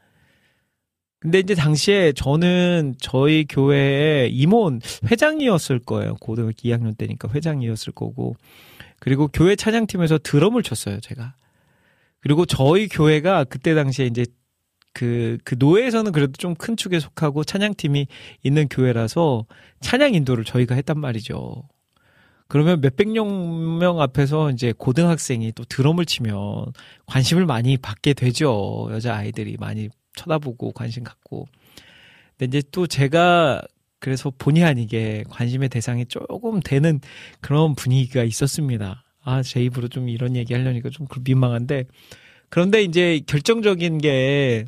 근데 이제 당시에 저는 저희 교회의 임원 회장이었을 거예요. 고등학교 이 학년 때니까 회장이었을 거고. 그리고 교회 찬양팀에서 드럼을 쳤어요, 제가. 그리고 저희 교회가 그때 당시에 이제 그, 그 노회에서는 그래도 좀 큰 축에 속하고 찬양팀이 있는 교회라서 찬양 인도를 저희가 했단 말이죠. 그러면 몇백 명 앞에서 이제 고등학생이 또 드럼을 치면 관심을 많이 받게 되죠. 여자 아이들이 많이 쳐다보고 관심 갖고. 근데 이제 또 제가 그래서 본의 아니게 관심의 대상이 조금 되는 그런 분위기가 있었습니다. 아, 제 입으로 좀 이런 얘기 하려니까 좀 민망한데. 그런데 이제 결정적인 게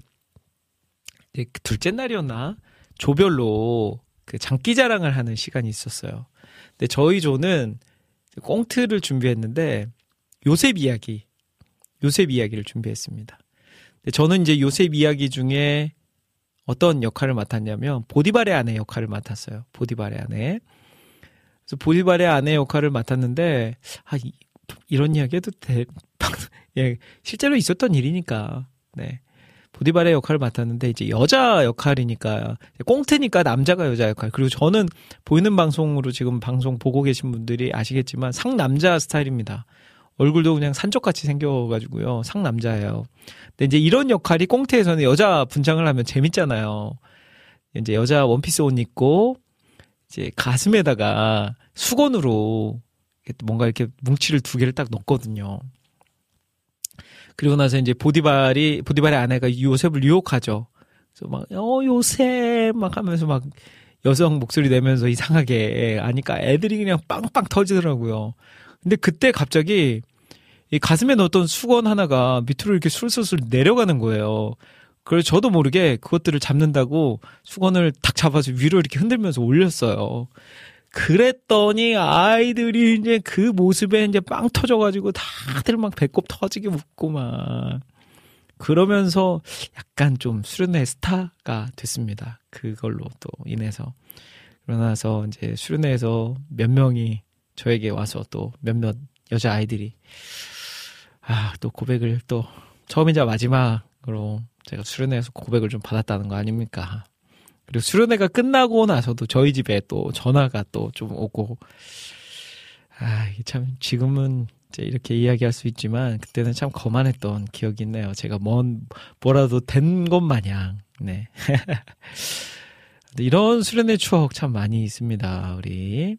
이제 둘째 날이었나? 조별로 그 장기 자랑을 하는 시간이 있었어요. 근데 저희 조는 꽁트를 준비했는데 요셉 이야기, 요셉 이야기를 준비했습니다. 근데 저는 이제 요셉 이야기 중에 어떤 역할을 맡았냐면 보디발의 아내 역할을 맡았어요. 보디발의 아내. 그래서 보디발의 아내 역할을 맡았는데 아, 이, 이런 이야기 해도 돼. 예, 실제로 있었던 일이니까. 네. 보디발의 역할을 맡았는데 이제 여자 역할이니까 꽁트니까 남자가 여자 역할. 그리고 저는 보이는 방송으로 지금 방송 보고 계신 분들이 아시겠지만 상남자 스타일입니다. 얼굴도 그냥 산적같이 생겨가지고요. 상남자예요. 근데 이제 이런 역할이 꽁트에서는 여자 분장을 하면 재밌잖아요. 이제 여자 원피스 옷 입고 이제 가슴에다가 수건으로 뭔가 이렇게 뭉치를 두 개를 딱 넣거든요. 그리고 나서 이제 보디발이, 보디발의 아내가 요셉을 유혹하죠. 그래서 막, 어, 요셉! 막 하면서 막 여성 목소리 내면서 이상하게 하니까 애들이 그냥 빵빵 터지더라고요. 근데 그때 갑자기 이 가슴에 넣었던 수건 하나가 밑으로 이렇게 술술술 내려가는 거예요. 그래서 저도 모르게 그것들을 잡는다고 수건을 탁 잡아서 위로 이렇게 흔들면서 올렸어요. 그랬더니 아이들이 이제 그 모습에 이제 빵 터져가지고 다들 막 배꼽 터지게 웃고 막 그러면서 약간 좀 수련회 스타가 됐습니다. 그걸로 또 인해서. 그러고 나서 이제 수련회에서 몇 명이 저에게 와서 또 몇몇 여자 아이들이 아, 또 고백을 또 처음이자 마지막으로 제가 수련회에서 고백을 좀 받았다는 거 아닙니까? 그리고 수련회가 끝나고 나서도 저희 집에 또 전화가 또 좀 오고, 아, 이게 참, 지금은 이제 이렇게 이야기할 수 있지만, 그때는 참 거만했던 기억이 있네요. 제가 뭔, 뭐라도 된 것 마냥, 네. 이런 수련회 추억 참 많이 있습니다. 우리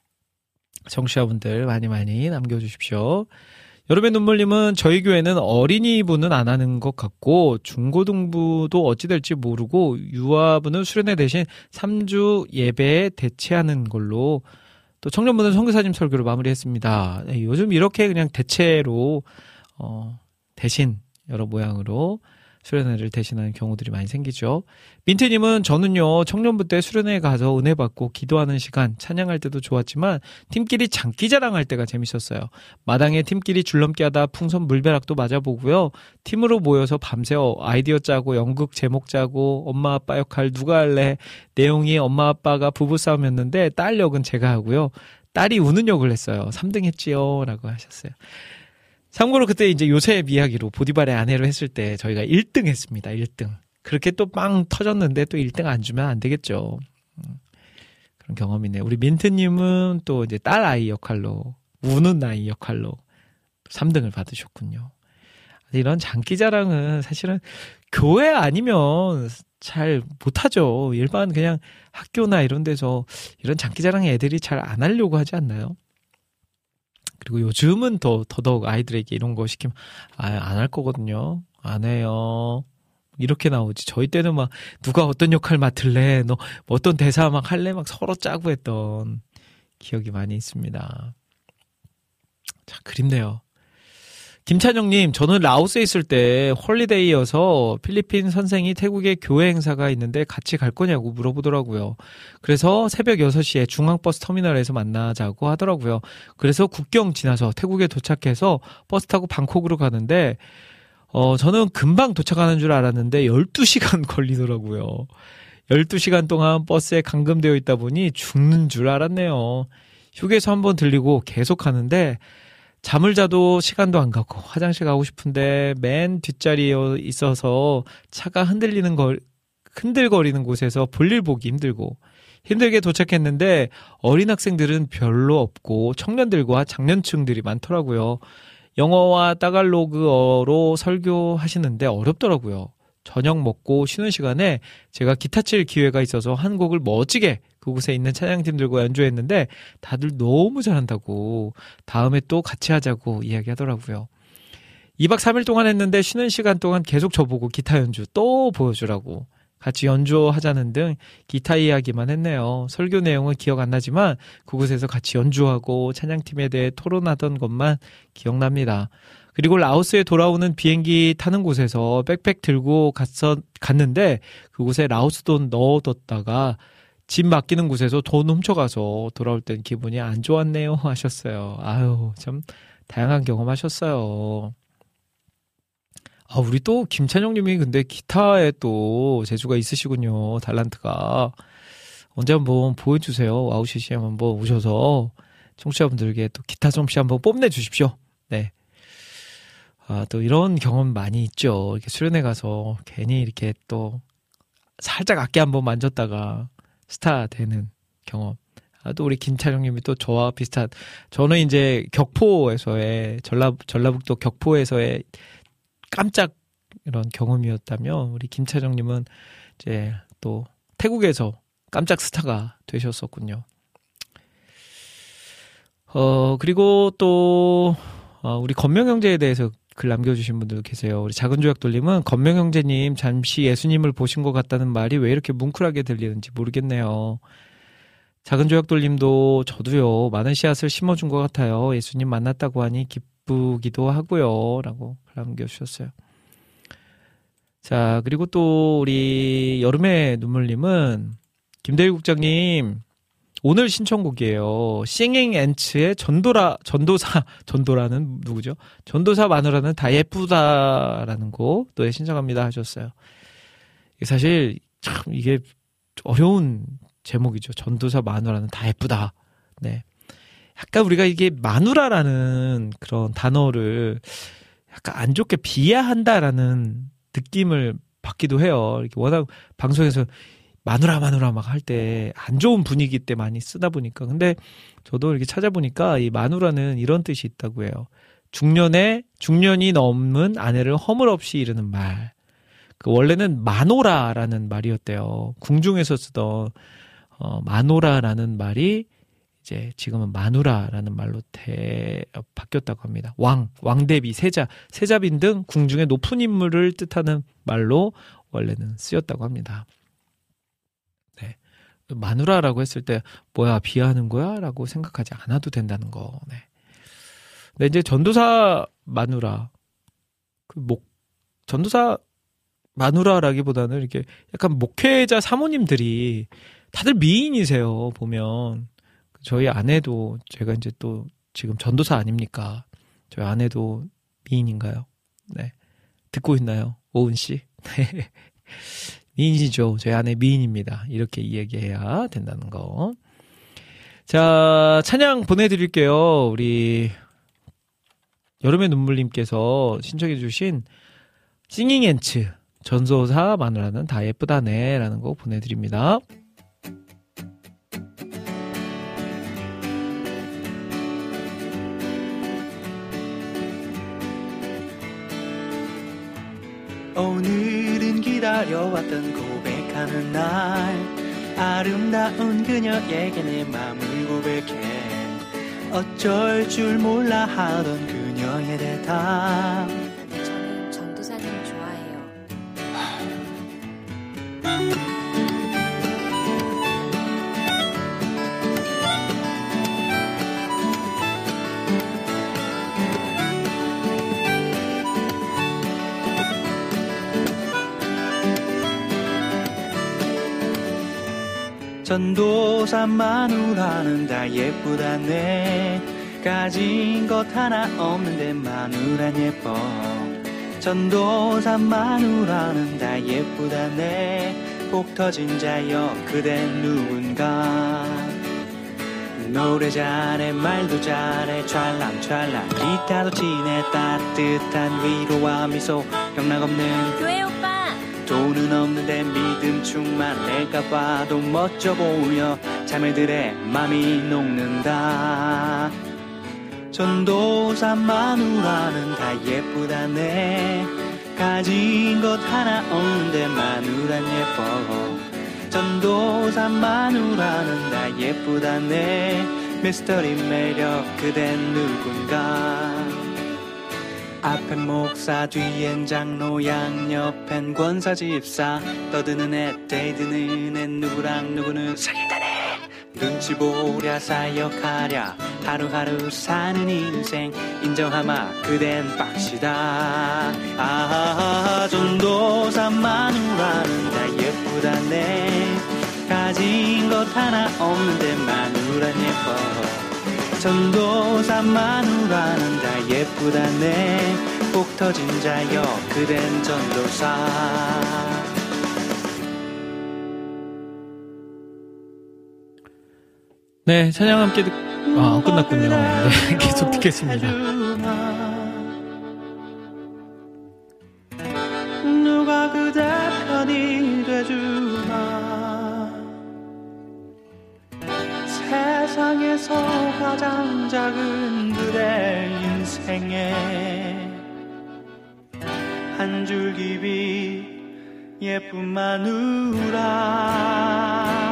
청취자분들 많이 많이 남겨주십시오. 여름의 눈물님은 저희 교회는 어린이부는 안 하는 것 같고 중고등부도 어찌 될지 모르고 유아부는 수련회 대신 삼 주 예배에 대체하는 걸로, 또 청년부는 선교사님 설교를 마무리했습니다. 네, 요즘 이렇게 그냥 대체로 어, 대신 여러 모양으로 수련회를 대신하는 경우들이 많이 생기죠. 민트님은 저는요 청년부 때 수련회에 가서 은혜 받고 기도하는 시간 찬양할 때도 좋았지만 팀끼리 장기자랑할 때가 재밌었어요. 마당에 팀끼리 줄넘기 하다 풍선 물벼락도 맞아보고요. 팀으로 모여서 밤새 아이디어 짜고 연극 제목 짜고 엄마 아빠 역할 누가 할래, 내용이 엄마 아빠가 부부싸움이었는데 딸 역은 제가 하고요. 딸이 우는 역을 했어요. 삼 등 했지요 라고 하셨어요. 참고로 그때 이제 요셉 이야기로 보디발의 아내로 했을 때 저희가 일 등 했습니다. 일 등. 그렇게 또 빵 터졌는데 또 일 등 안 주면 안 되겠죠. 그런 경험이네요. 우리 민트님은 또 이제 딸 아이 역할로, 우는 아이 역할로 삼 등을 받으셨군요. 이런 장기자랑은 사실은 교회 아니면 잘 못하죠. 일반 그냥 학교나 이런 데서 이런 장기자랑 애들이 잘 안 하려고 하지 않나요? 그리고 요즘은 더, 더더욱 아이들에게 이런 거 시키면, 아, 안 할 거거든요. 안 해요. 이렇게 나오지. 저희 때는 막, 누가 어떤 역할 맡을래? 너, 뭐 어떤 대사 막 할래? 막 서로 짜고 했던 기억이 많이 있습니다. 자, 그립네요. 김찬영님, 저는 라오스에 있을 때 홀리데이여서 필리핀 선생이 태국에 교회 행사가 있는데 같이 갈 거냐고 물어보더라고요. 그래서 새벽 여섯 시에 중앙버스 터미널에서 만나자고 하더라고요. 그래서 국경 지나서 태국에 도착해서 버스 타고 방콕으로 가는데 어 저는 금방 도착하는 줄 알았는데 열두 시간 걸리더라고요. 열두 시간 동안 버스에 감금되어 있다 보니 죽는 줄 알았네요. 휴게소 한번 들리고 계속 가는데 잠을 자도 시간도 안 가고 화장실 가고 싶은데 맨 뒷자리에 있어서 차가 흔들리는 걸, 흔들거리는 곳에서 볼일 보기 힘들고 힘들게 도착했는데 어린 학생들은 별로 없고 청년들과 장년층들이 많더라고요. 영어와 따갈로그어로 설교하시는데 어렵더라고요. 저녁 먹고 쉬는 시간에 제가 기타 칠 기회가 있어서 한 곡을 멋지게 그곳에 있는 찬양팀들과 연주했는데 다들 너무 잘한다고 다음에 또 같이 하자고 이야기하더라고요. 이 박 삼 일 동안 했는데 쉬는 시간 동안 계속 저보고 기타 연주 또 보여주라고 같이 연주하자는 등 기타 이야기만 했네요. 설교 내용은 기억 안 나지만 그곳에서 같이 연주하고 찬양팀에 대해 토론하던 것만 기억납니다. 그리고 라오스에 돌아오는 비행기 타는 곳에서 백팩 들고 갔어, 갔는데 그곳에 라오스 돈 넣어뒀다가 집 맡기는 곳에서 돈 훔쳐가서 돌아올 땐 기분이 안 좋았네요 하셨어요. 아유, 참 다양한 경험하셨어요. 아, 우리 또 김찬영 님이 근데 기타에 또 재주가 있으시군요. 달란트가. 언제 한번 보여주세요. 와우 씨씨엠 한번 오셔서 청취자분들께 또 기타 솜씨 한번 뽐내주십시오. 네. 아, 또 이런 경험 많이 있죠. 이렇게 수련회 가서 괜히 이렇게 또 살짝 악기 한번 만졌다가 스타 되는 경험. 아, 또 우리 김찬영 님이 또 저와 비슷한, 저는 이제 격포에서의, 전라, 전라북도 격포에서의 깜짝 이런 경험이었다면 우리 김차정님은 이제 또 태국에서 깜짝 스타가 되셨었군요. 어 그리고 또 어, 우리 건명 형제에 대해서 글 남겨주신 분들 계세요. 우리 작은 조약돌님은 건명 형제님 잠시 예수님을 보신 것 같다는 말이 왜 이렇게 뭉클하게 들리는지 모르겠네요. 작은 조약돌님도 저도요 많은 씨앗을 심어준 것 같아요. 예수님 만났다고 하니 기쁘기도 하고요. 라고 남겨주셨어요. 자, 그리고 또 우리 여름의 눈물님은 김대일 국장님 오늘 신청곡이에요. 싱잉 앤츠의 전도라, 전도사, 전도라는 누구죠? 전도사 마누라는 다 예쁘다라는 곡 노래 신청합니다 하셨어요. 사실 참 이게 어려운 제목이죠. 전도사 마누라는 다 예쁘다. 네. 약간 우리가 이게 마누라라는 그런 단어를 약간 안 좋게 비하한다라는 느낌을 받기도 해요. 이렇게 워낙 방송에서 마누라 마누라 막 할 때 안 좋은 분위기 때 많이 쓰다 보니까. 근데 저도 이렇게 찾아보니까 이 마누라는 이런 뜻이 있다고 해요. 중년에 중년이 넘은 아내를 허물없이 이르는 말. 그 원래는 마노라라는 말이었대요. 궁중에서 쓰던 어, 마노라라는 말이 이제 지금은 마누라라는 말로 대, 바뀌었다고 합니다. 왕, 왕대비, 세자, 세자빈 등 궁중의 높은 인물을 뜻하는 말로 원래는 쓰였다고 합니다. 네. 마누라라고 했을 때 뭐야 비하하는 거야? 라고 생각하지 않아도 된다는 거. 네. 근데 이제 전도사 마누라, 그 목, 전도사 마누라라기보다는 이렇게 약간 목회자 사모님들이 다들 미인이세요, 보면. 저희 아내도 제가 이제 또 지금 전도사 아닙니까? 저희 아내도 미인인가요? 네. 듣고 있나요? 오은 씨? 네. 미인이죠. 저희 아내 미인입니다. 이렇게 이야기해야 된다는 거. 자, 찬양 보내드릴게요. 우리 여름의 눈물님께서 신청해주신 싱잉 앤츠 전도사 마누라는 다 예쁘다네 라는 거 보내드립니다. 오늘은 기다려왔던 고백하는 날 아름다운 그녀에게 내 맘을 고백해 어쩔 줄 몰라 하던 그녀의 대답 저는 전도사님 좋아해요. 전도사 마누라는 다 예쁘다네 가진 것 하나 없는데 마누란 예뻐 전도사 마누라는 다 예쁘다네 복 터진 자여 그댄 누군가 노래 잘해 말도 잘해 찰랑찰랑 기타도 치네 따뜻한 위로와 미소 경락 없는 교회 오빠 돈은 없는데 믿음 충만할까 봐도 멋져 보여 자매들의 맘이 녹는다 전도사 마누라는 다 예쁘다네 가진 것 하나 없는데 마누란 예뻐 전도사 마누라는 다 예쁘다네 미스터리 매력 그댄 누군가 앞엔 목사 뒤엔 장로 양옆엔 권사 집사 떠드는 애 떼드는 애 누구랑 누구는 사귀다네 눈치 보랴 사역하랴 하루하루 사는 인생 인정하마 그댄 빡시다 아 전도사 마누라는 다 예쁘다네 가진 것 하나 없는데 마누라 예뻐 전도사 마누라는 다 예쁘다네 복 터진 자여 그댄 전도사 네, 찬양 함께 듣... 아, 끝났군요. 네, 계속 듣겠습니다. 누가 그대 편이 돼주나 세상에서 가장 작은 그대 인생에 한 줄기 빛 예쁜 마누라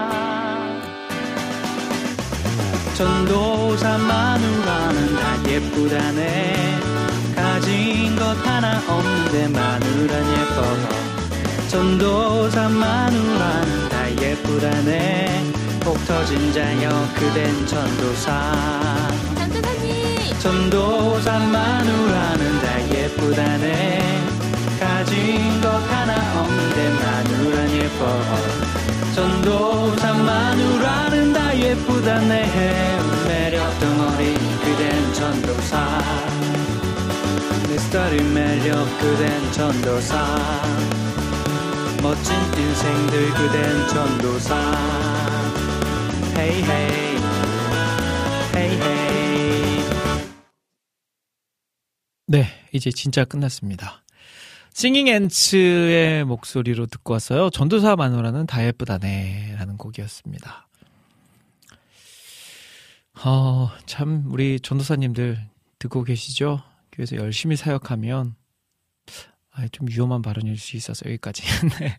전도사 마누라는 다 예쁘다네 가진 것 하나 없는데 마누라 예뻐 전도사 마누라는 다 예쁘다네 복 터진 자여 그댄 전도사 전도사님 전도사 마누라는 다 예쁘다네 가진 것 하나 없는데 마누라 예뻐 전도사 마누라는 다 예쁘다네 매력 덩어리 그댄 전도사 미스터리 매력 그댄 전도사 멋진 인생들 그댄 전도사 헤이 헤이 헤이 헤이 네, 이제 진짜 끝났습니다. 싱잉 앤츠의 목소리로 듣고 왔어요. 전도사 마누라는 다 예쁘다네 라는 곡이었습니다. 어, 참 우리 전도사님들 듣고 계시죠? 교회에서 열심히 사역하면 아, 좀 위험한 발언일 수 있어서 여기까지. 네.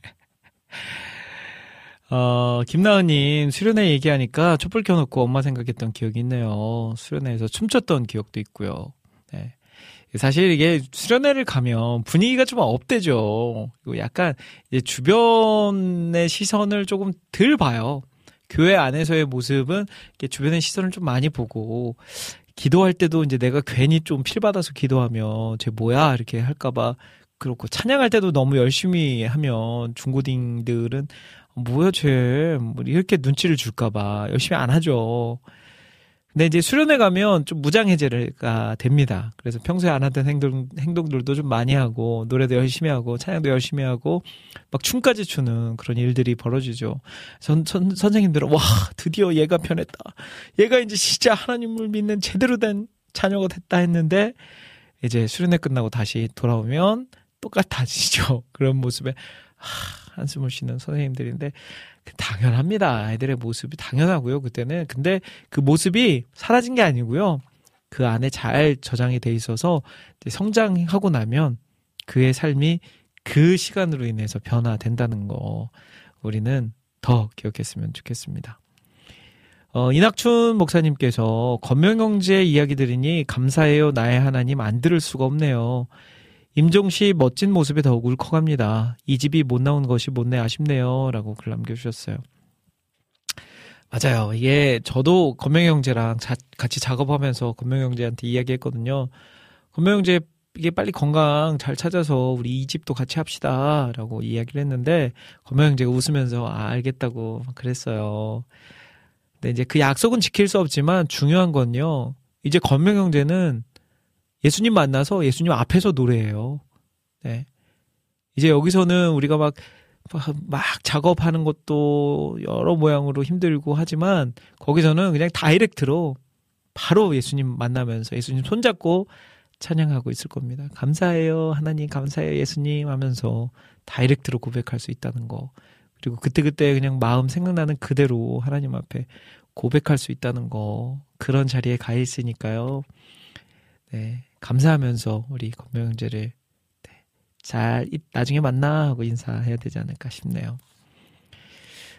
어, 김나은님 수련회 얘기하니까 촛불 켜놓고 엄마 생각했던 기억이 있네요. 수련회에서 춤췄던 기억도 있고요. 네. 사실 이게 수련회를 가면 분위기가 좀 업되죠. 그리고 약간 이제 주변의 시선을 조금 덜 봐요. 교회 안에서의 모습은 이렇게 주변의 시선을 좀 많이 보고 기도할 때도 이제 내가 괜히 좀 필받아서 기도하면 쟤 뭐야 이렇게 할까봐 그렇고 찬양할 때도 너무 열심히 하면 중고딩들은 뭐야 쟤 뭐 이렇게 눈치를 줄까봐 열심히 안 하죠. 근데 이제 수련회 가면 좀 무장해제가 됩니다. 그래서 평소에 안 하던 행동, 행동들도 좀 많이 하고, 노래도 열심히 하고, 찬양도 열심히 하고, 막 춤까지 추는 그런 일들이 벌어지죠. 선, 선, 선생님들은, 와, 드디어 얘가 변했다. 얘가 이제 진짜 하나님을 믿는 제대로 된 자녀가 됐다 했는데, 이제 수련회 끝나고 다시 돌아오면 똑같아지죠. 그런 모습에, 하, 한숨을 쉬는 선생님들인데, 당연합니다. 아이들의 모습이 당연하고요. 그때는. 근데 그 모습이 사라진 게 아니고요. 그 안에 잘 저장이 돼 있어서 성장하고 나면 그의 삶이 그 시간으로 인해서 변화된다는 거 우리는 더 기억했으면 좋겠습니다. 어, 이낙춘 목사님께서 건명형제 이야기 들으니 감사해요. 나의 하나님 안 들을 수가 없네요. 임종씨 멋진 모습에 더욱 울컥합니다. 이 집이 못 나온 것이 못내 아쉽네요. 라고 글 남겨주셨어요. 맞아요. 이게 저도 건명이 형제랑 자, 같이 작업하면서 건명이 형제한테 이야기했거든요. 건명이 형제 이게 빨리 건강 잘 찾아서 우리 이 집도 같이 합시다. 라고 이야기를 했는데 건명이 형제가 웃으면서 아, 알겠다고 그랬어요. 근데 이제 그 약속은 지킬 수 없지만 중요한 건요. 이제 건명이 형제는 예수님 만나서 예수님 앞에서 노래해요. 네. 이제 여기서는 우리가 막, 막 작업하는 것도 여러 모양으로 힘들고 하지만 거기서는 그냥 다이렉트로 바로 예수님 만나면서 예수님 손잡고 찬양하고 있을 겁니다. 감사해요. 하나님 감사해요. 예수님 하면서 다이렉트로 고백할 수 있다는 거. 그리고 그때그때 그냥 마음 생각나는 그대로 하나님 앞에 고백할 수 있다는 거. 그런 자리에 가 있으니까요. 네. 감사하면서 우리 건명 형제를 네, 잘 나중에 만나 하고 인사해야 되지 않을까 싶네요.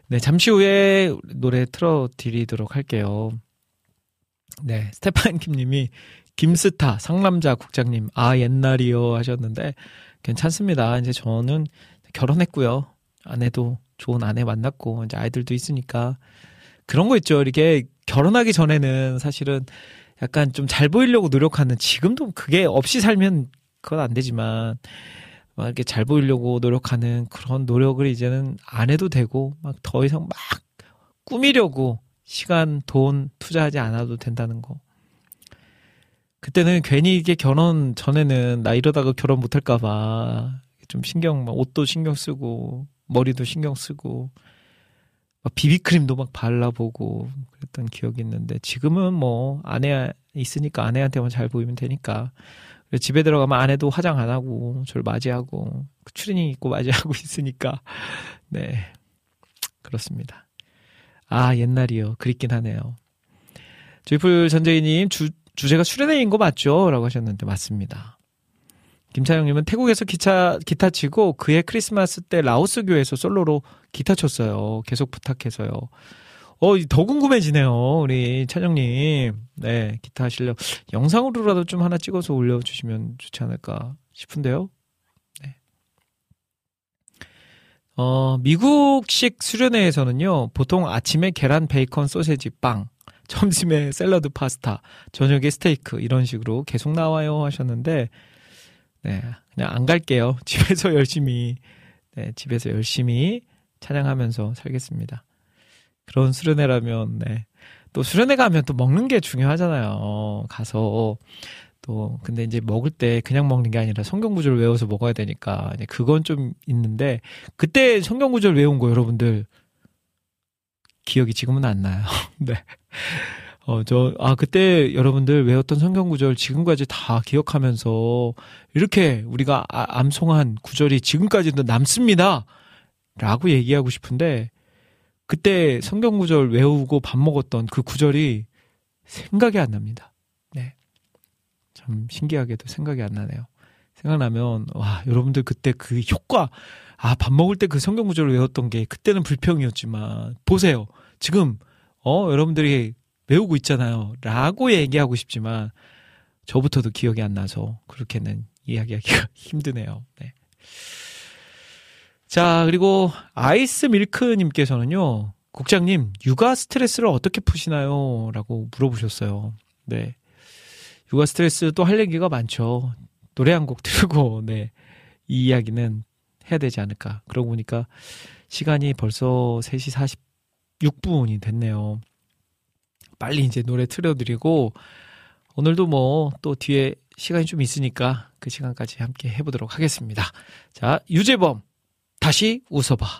네, 잠시 후에 노래 틀어드리도록 할게요. 네, 스테판 김님이 김스타 상남자 국장님 아 옛날이요 하셨는데 괜찮습니다. 이제 저는 결혼했고요. 아내도 좋은 아내 만났고 이제 아이들도 있으니까 그런 거 있죠. 이렇게 결혼하기 전에는 사실은 약간 좀 잘 보이려고 노력하는, 지금도 그게 없이 살면 그건 안 되지만 막 이렇게 잘 보이려고 노력하는 그런 노력을 이제는 안 해도 되고 막 더 이상 막 꾸미려고 시간, 돈 투자하지 않아도 된다는 거. 그때는 괜히 이게 결혼 전에는 나 이러다가 결혼 못할까봐 좀 신경, 막 옷도 신경 쓰고 머리도 신경 쓰고 막 비비크림도 막 발라보고 그랬던 기억이 있는데 지금은 뭐 아내 있으니까 아내한테만 잘 보이면 되니까. 집에 들어가면 아내도 화장 안 하고 저를 맞이하고 추리닝 입고 맞이하고 있으니까 네 그렇습니다. 아 옛날이요. 그립긴 하네요. 조이풀 전재희님 주, 주제가 수련회인 거 맞죠? 라고 하셨는데 맞습니다. 김차영님은 태국에서 기차, 기타 치고 그해 크리스마스 때 라오스 교회에서 솔로로 기타 쳤어요. 계속 부탁해서요. 어, 더 궁금해지네요. 우리 찬영님. 네, 기타 하실려. 영상으로라도 좀 하나 찍어서 올려주시면 좋지 않을까 싶은데요. 네. 어, 미국식 수련회에서는요, 보통 아침에 계란, 베이컨, 소세지, 빵, 점심에 샐러드, 파스타, 저녁에 스테이크, 이런 식으로 계속 나와요 하셨는데, 네, 그냥 안 갈게요. 집에서 열심히, 네, 집에서 열심히 찬양하면서 살겠습니다. 그런 수련회라면, 네. 또 수련회 가면 또 먹는 게 중요하잖아요. 가서. 또, 근데 이제 먹을 때 그냥 먹는 게 아니라 성경 구절을 외워서 먹어야 되니까, 이제 그건 좀 있는데, 그때 성경 구절 외운 거 여러분들, 기억이 지금은 안 나요. 네. 어, 저, 아, 그때 여러분들 외웠던 성경 구절 지금까지 다 기억하면서, 이렇게 우리가 아, 암송한 구절이 지금까지도 남습니다. 라고 얘기하고 싶은데, 그때 성경 구절 외우고 밥 먹었던 그 구절이 생각이 안 납니다. 네. 참 신기하게도 생각이 안 나네요. 생각나면, 와, 여러분들 그때 그 효과, 아, 밥 먹을 때 그 성경 구절을 외웠던 게 그때는 불평이었지만, 보세요. 지금, 어, 여러분들이 외우고 있잖아요. 라고 얘기하고 싶지만, 저부터도 기억이 안 나서 그렇게는 이야기하기가 힘드네요. 네. 자, 그리고 아이스 밀크님께서는요, 국장님, 육아 스트레스를 어떻게 푸시나요? 라고 물어보셨어요. 네. 육아 스트레스 또 할 얘기가 많죠. 노래 한 곡 들고, 네. 이 이야기는 해야 되지 않을까. 그러고 보니까 시간이 벌써 세 시 사십육 분이 됐네요. 빨리 이제 노래 틀어드리고, 오늘도 뭐 또 뒤에 시간이 좀 있으니까 그 시간까지 함께 해보도록 하겠습니다. 자, 유재범. 다시 웃어봐.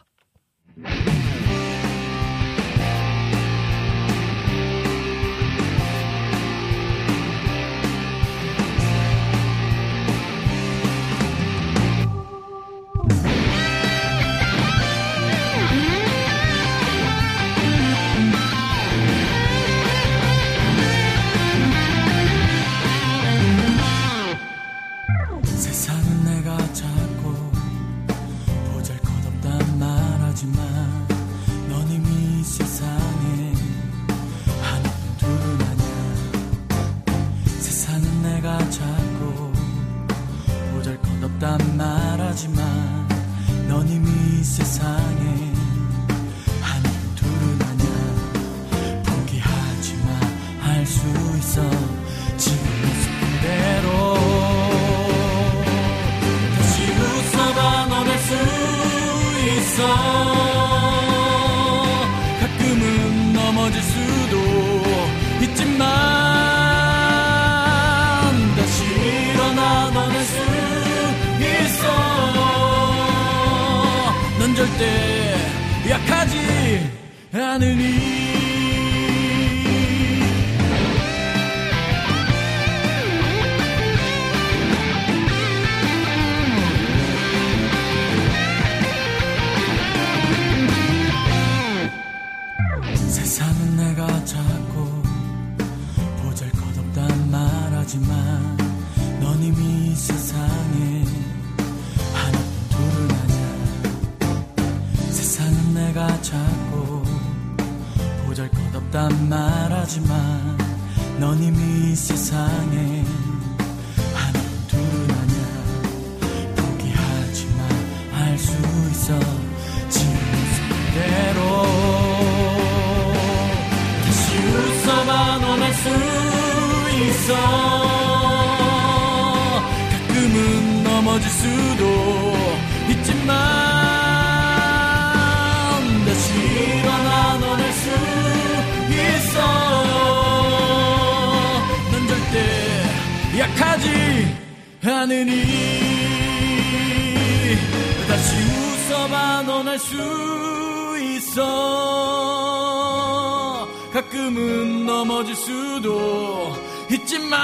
세상은 내가 찾고 보잘것없단 말하지만 넌 이미 세상에 하나뿐 둘은 아냐. 세상은 내가 찾고 보잘것없단 말하지만 넌 이미 세상에 하나뿐 둘은 아냐. 포기하지마 할 수 있어 지금 모습 그대로 다시 웃어봐 넌 할 수 있어. 가끔은 넘어질 수도 있지만 다시 일어나 넌 할 수 있어. 넌 절대 약하지 않으니. 세상은 내가 찾고 보잘것없단 말하지만 넌 이미 세상에 하나뿐 둘은 아냐. 세상은 내가 찾고 난 말하지만 넌 이미 세상에 하나 둘은 아냐. 포기하지마 할 수 있어. 지금 그대로 다시 웃어봐. 넌 할 수 있어. 가끔은 넘어질 수도 있지만 다시 일어나. 넌 할 수 있어. 넌 절대 약하지 않으니. 다시 웃어봐. 넌 할 수 있어. 가끔은 넘어질 수도 있지만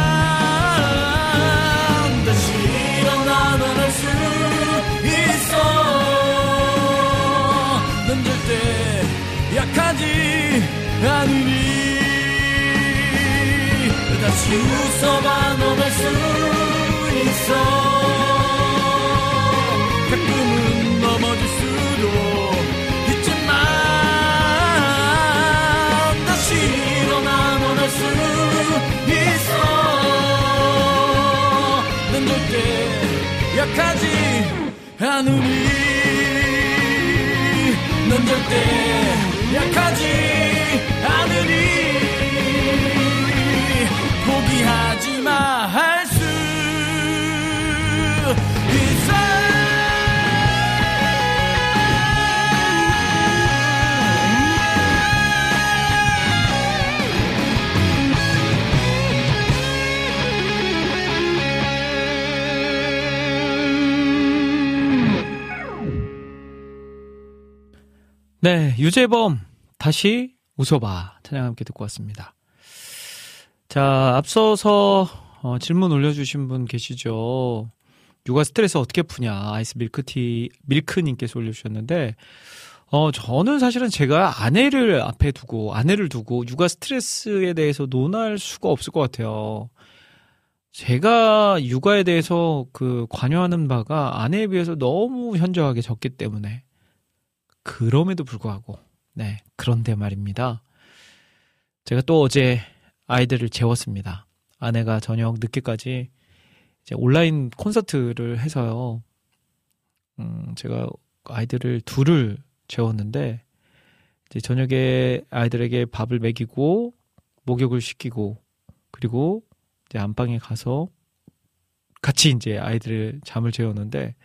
다시 일어나. 넌 할 수 있어. 넌 절대 약하지 않으니. 다시 웃어봐. 넌 할 수 있어. 가끔은 넘어질 수도 있지만 다시 일어나. 넌 할 수 있어. 넌 절대 약하지 않으니. 넌 절대 약하지 않으니. 포기하지마 할 수 있어. 네, 유재범 다시 웃어봐 찬양 함께 듣고 왔습니다. 자, 앞서서 어, 질문 올려주신 분 계시죠. 육아 스트레스 어떻게 푸냐, 아이스 밀크티 밀크님께서 올려주셨는데, 어 저는 사실은 제가 아내를 앞에 두고 아내를 두고 육아 스트레스에 대해서 논할 수가 없을 것 같아요. 제가 육아에 대해서 그 관여하는 바가 아내에 비해서 너무 현저하게 적기 때문에. 그럼에도 불구하고, 네, 그런데 말입니다. 제가 또 어제 아이들을 재웠습니다. 아내가 저녁 늦게까지 이제 온라인 콘서트를 해서요. 음, 제가 아이들을 둘을 재웠는데, 이제 저녁에 아이들에게 밥을 먹이고, 목욕을 시키고, 그리고 이제 안방에 가서 같이 이제 아이들을 잠을 재웠는데,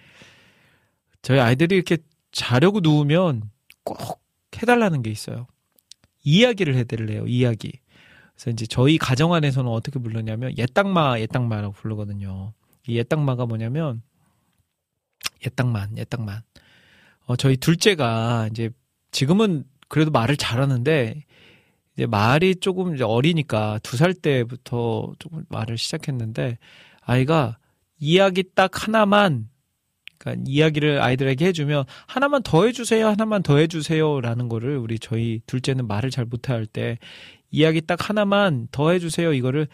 저희 아이들이 이렇게 자려고 누우면 꼭 해달라는 게 있어요. 이야기를 해달래요. 이야기. 그래서 이제 저희 가정 안에서는 어떻게 부르냐면 예딱마 예딱마라고 부르거든요. 이 예딱마가 뭐냐면 예딱만 예딱만. 어 저희 둘째가 이제 지금은 그래도 말을 잘하는데 이제 말이 조금 이제 어리니까 두 살 때부터 조금 말을 시작했는데 아이가 이야기 딱 하나만, 그러니까 이야기를 아이들에게 해주면 하나만 더 해주세요, 하나만 더 해주세요라는 거를 우리 저희 둘째는 말을 잘 못할 때 이야기 딱 하나만 더 해주세요 이거를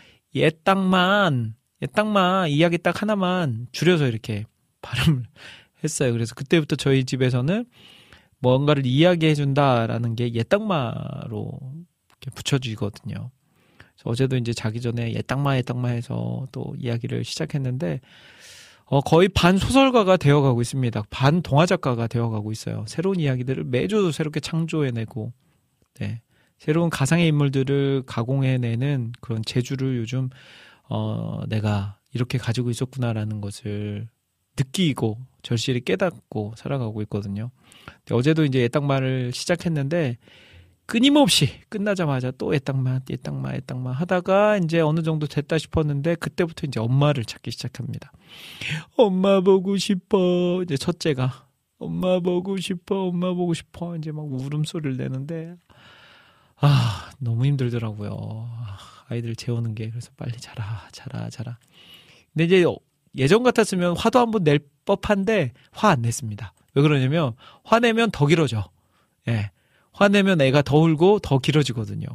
예딱만 예딱만 이야기 딱 하나만 줄여서 이렇게 발음을 했어요. 그래서 그때부터 저희 집에서는 뭔가를 이야기해준다라는 게 예딱마로 이렇게 붙여지거든요. 그래서 어제도 이제 자기 전에 예딱마 예딱마 해서 또 이야기를 시작했는데 어, 거의 반 소설가가 되어가고 있습니다. 반 동화 작가가 되어가고 있어요. 새로운 이야기들을 매주 새롭게 창조해내고, 네, 새로운 가상의 인물들을 가공해내는 그런 재주를 요즘 어, 내가 이렇게 가지고 있었구나라는 것을 느끼고 절실히 깨닫고 살아가고 있거든요. 어제도 이제 예딱마를 시작했는데 끊임없이 끝나자마자 또 예딱마, 예딱마, 예딱마 하다가 이제 어느 정도 됐다 싶었는데 그때부터 이제 엄마를 찾기 시작합니다. 엄마 보고 싶어. 이제 첫째가 엄마 보고 싶어, 엄마 보고 싶어. 이제 막 울음소리를 내는데 아, 너무 힘들더라고요. 아이들 재우는 게. 그래서 빨리 자라, 자라, 자라. 근데 이제 예전 같았으면 화도 한번 낼 법한데 화 안 냈습니다. 왜 그러냐면 화내면 더 길어져. 예. 화내면 애가 더 울고 더 길어지거든요.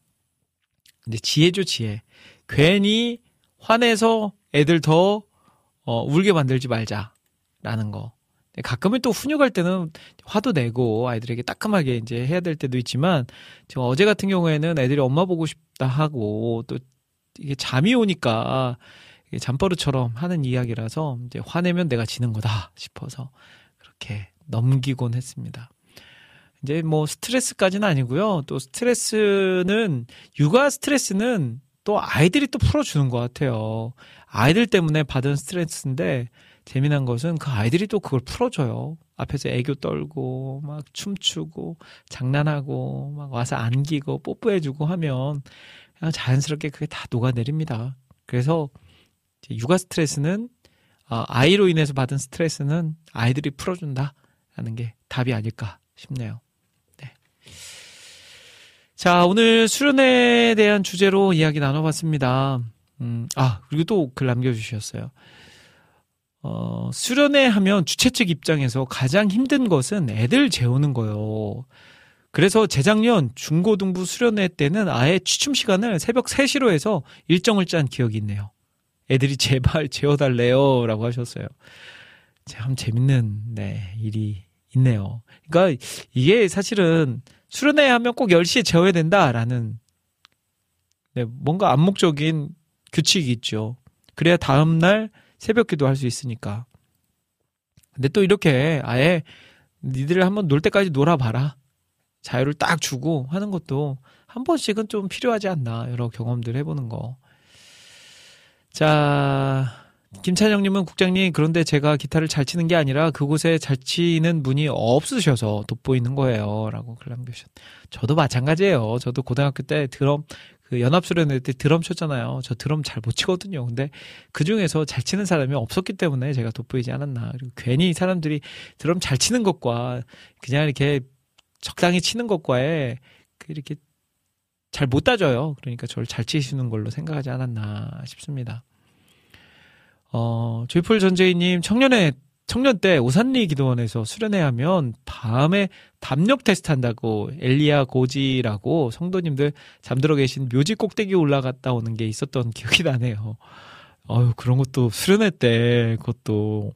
근데 지혜죠, 지혜. 괜히 화내서 애들 더 어, 울게 만들지 말자라는 거. 가끔은 또 훈육할 때는 화도 내고 아이들에게 따끔하게 이제 해야 될 때도 있지만 지금 어제 같은 경우에는 애들이 엄마 보고 싶다 하고 또 이게 잠이 오니까 이게 잠버릇처럼 하는 이야기라서 이제 화내면 내가 지는 거다 싶어서 그렇게 넘기곤 했습니다. 이제 뭐 스트레스까지는 아니고요. 또 스트레스는 육아 스트레스는 또 아이들이 또 풀어주는 것 같아요. 아이들 때문에 받은 스트레스인데 재미난 것은 그 아이들이 또 그걸 풀어줘요. 앞에서 애교 떨고 막 춤추고 장난하고 막 와서 안기고 뽀뽀해주고 하면 그냥 자연스럽게 그게 다 녹아내립니다. 그래서 육아 스트레스는 아이로 인해서 받은 스트레스는 아이들이 풀어준다라는 게 답이 아닐까 싶네요. 네. 자, 오늘 수련회에 대한 주제로 이야기 나눠봤습니다. 음, 아, 그리고 또 글 남겨주셨어요. 어, 수련회 하면 주최 측 입장에서 가장 힘든 것은 애들 재우는 거예요. 그래서 재작년 중고등부 수련회 때는 아예 취침 시간을 새벽 세 시로 해서 일정을 짠 기억이 있네요. 애들이 제발 재워달래요 라고 하셨어요. 참 재밌는 네, 일이 있네요. 그러니까 이게 사실은 수련회 하면 꼭 열 시에 재워야 된다라는 네, 뭔가 암묵적인 규칙이 있죠. 그래야 다음날 새벽 기도 할 수 있으니까. 근데 또 이렇게 아예 니들 한번 놀 때까지 놀아봐라. 자유를 딱 주고 하는 것도 한 번씩은 좀 필요하지 않나. 여러 경험들 해보는 거. 자, 김찬영님은 국장님 그런데 제가 기타를 잘 치는 게 아니라 그곳에 잘 치는 분이 없으셔서 돋보이는 거예요. 라고 글 남겨주셨. 저도 마찬가지예요. 저도 고등학교 때 드럼 그 연합수련회 때 드럼 쳤잖아요. 저 드럼 잘 못 치거든요. 근데 그 중에서 잘 치는 사람이 없었기 때문에 제가 돋보이지 않았나. 그리고 괜히 사람들이 드럼 잘 치는 것과 그냥 이렇게 적당히 치는 것과에 이렇게 잘 못 따져요. 그러니까 저를 잘 치시는 걸로 생각하지 않았나 싶습니다. 어, 조이풀 전재희님, 청년회, 청년 때 오산리 기도원에서 수련회 하면 밤에 담력 테스트 한다고 엘리야 고지라고 성도님들 잠들어 계신 묘지 꼭대기 올라갔다 오는 게 있었던 기억이 나네요. 어휴, 그런 것도 수련회 때 그것도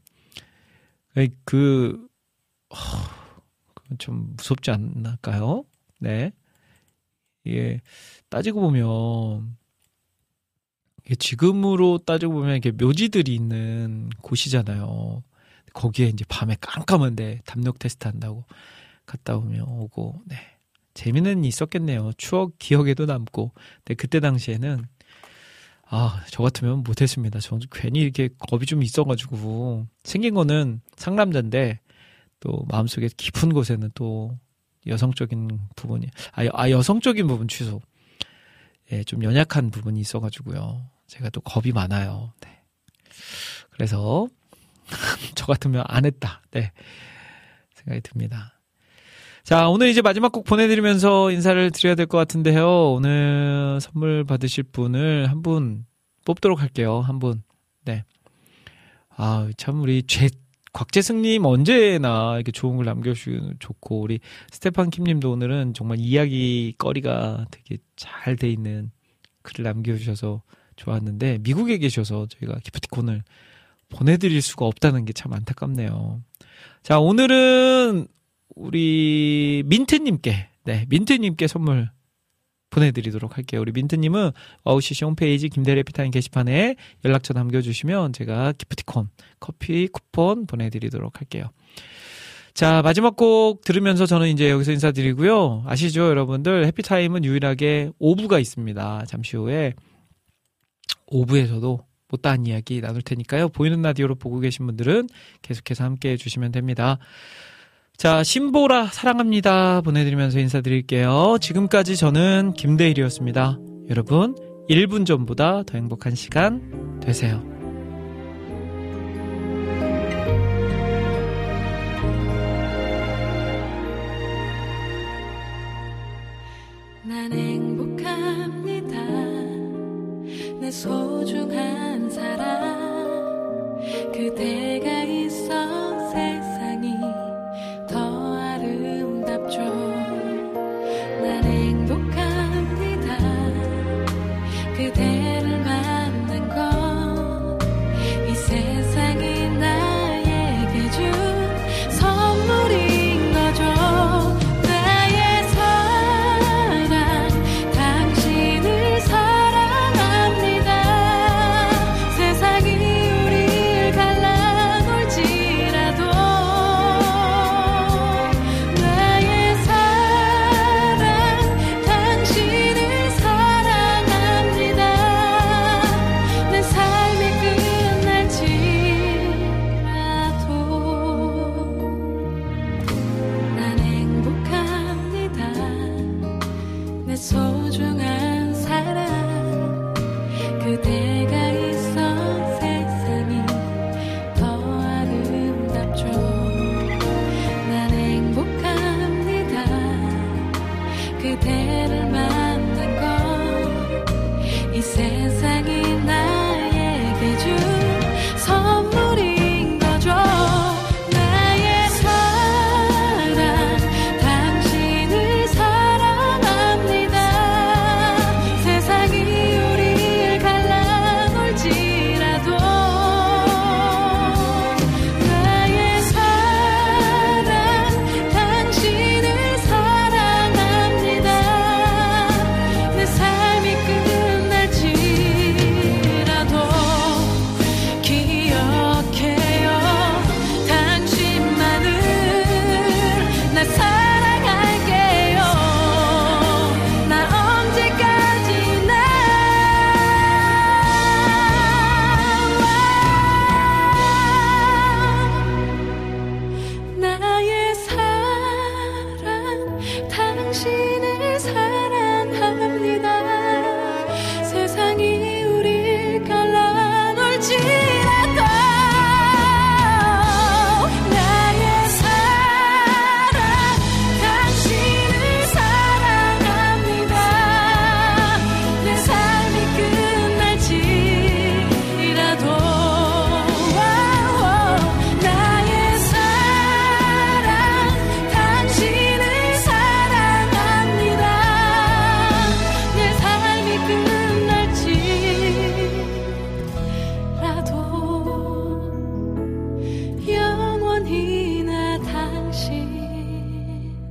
그, 어, 좀 무섭지 않을까요? 네. 이게 따지고 보면 이게 지금으로 따지고 보면 이게 묘지들이 있는 곳이잖아요. 거기에 이제 밤에 깜깜한데 담력 테스트 한다고 갔다 오면 오고, 네. 재미는 있었겠네요. 추억, 기억에도 남고. 근데 그때 당시에는, 아, 저 같으면 못했습니다. 저는 괜히 이렇게 겁이 좀 있어가지고, 생긴 거는 상남자인데, 또 마음속에 깊은 곳에는 또 여성적인 부분이, 아, 아 여성적인 부분 취소. 예, 좀 연약한 부분이 있어가지고요. 제가 또 겁이 많아요. 네. 그래서, 저 같으면 안 했다. 네. 생각이 듭니다. 자, 오늘 이제 마지막 곡 보내드리면서 인사를 드려야 될 것 같은데요. 오늘 선물 받으실 분을 한 분 뽑도록 할게요. 한 분. 네. 아, 참, 우리 죄, 곽재승님 언제나 이렇게 좋은 글 남겨주시고 좋고, 우리 스테판 킴님도 오늘은 정말 이야기거리가 되게 잘 돼 있는 글을 남겨주셔서 좋았는데, 미국에 계셔서 저희가 기프티콘을 보내드릴 수가 없다는 게 참 안타깝네요. 자, 오늘은 우리 민트님께, 네, 민트님께 선물 보내드리도록 할게요. 우리 민트님은 와우씨씨 홈페이지 김대리 해피타임 게시판에 연락처 남겨주시면 제가 기프티콘, 커피 쿠폰 보내드리도록 할게요. 자, 마지막 곡 들으면서 저는 이제 여기서 인사드리고요. 아시죠, 여러분들? 해피타임은 유일하게 오 부가 있습니다. 잠시 후에 오 부에서도 못다한 이야기 나눌 테니까요. 보이는 라디오로 보고 계신 분들은 계속해서 함께 해주시면 됩니다. 자, 신보라 사랑합니다 보내드리면서 인사드릴게요. 지금까지 저는 김대일이었습니다. 여러분, 일 분 전보다 더 행복한 시간 되세요. 난 행복합니다. 내 소중한 사람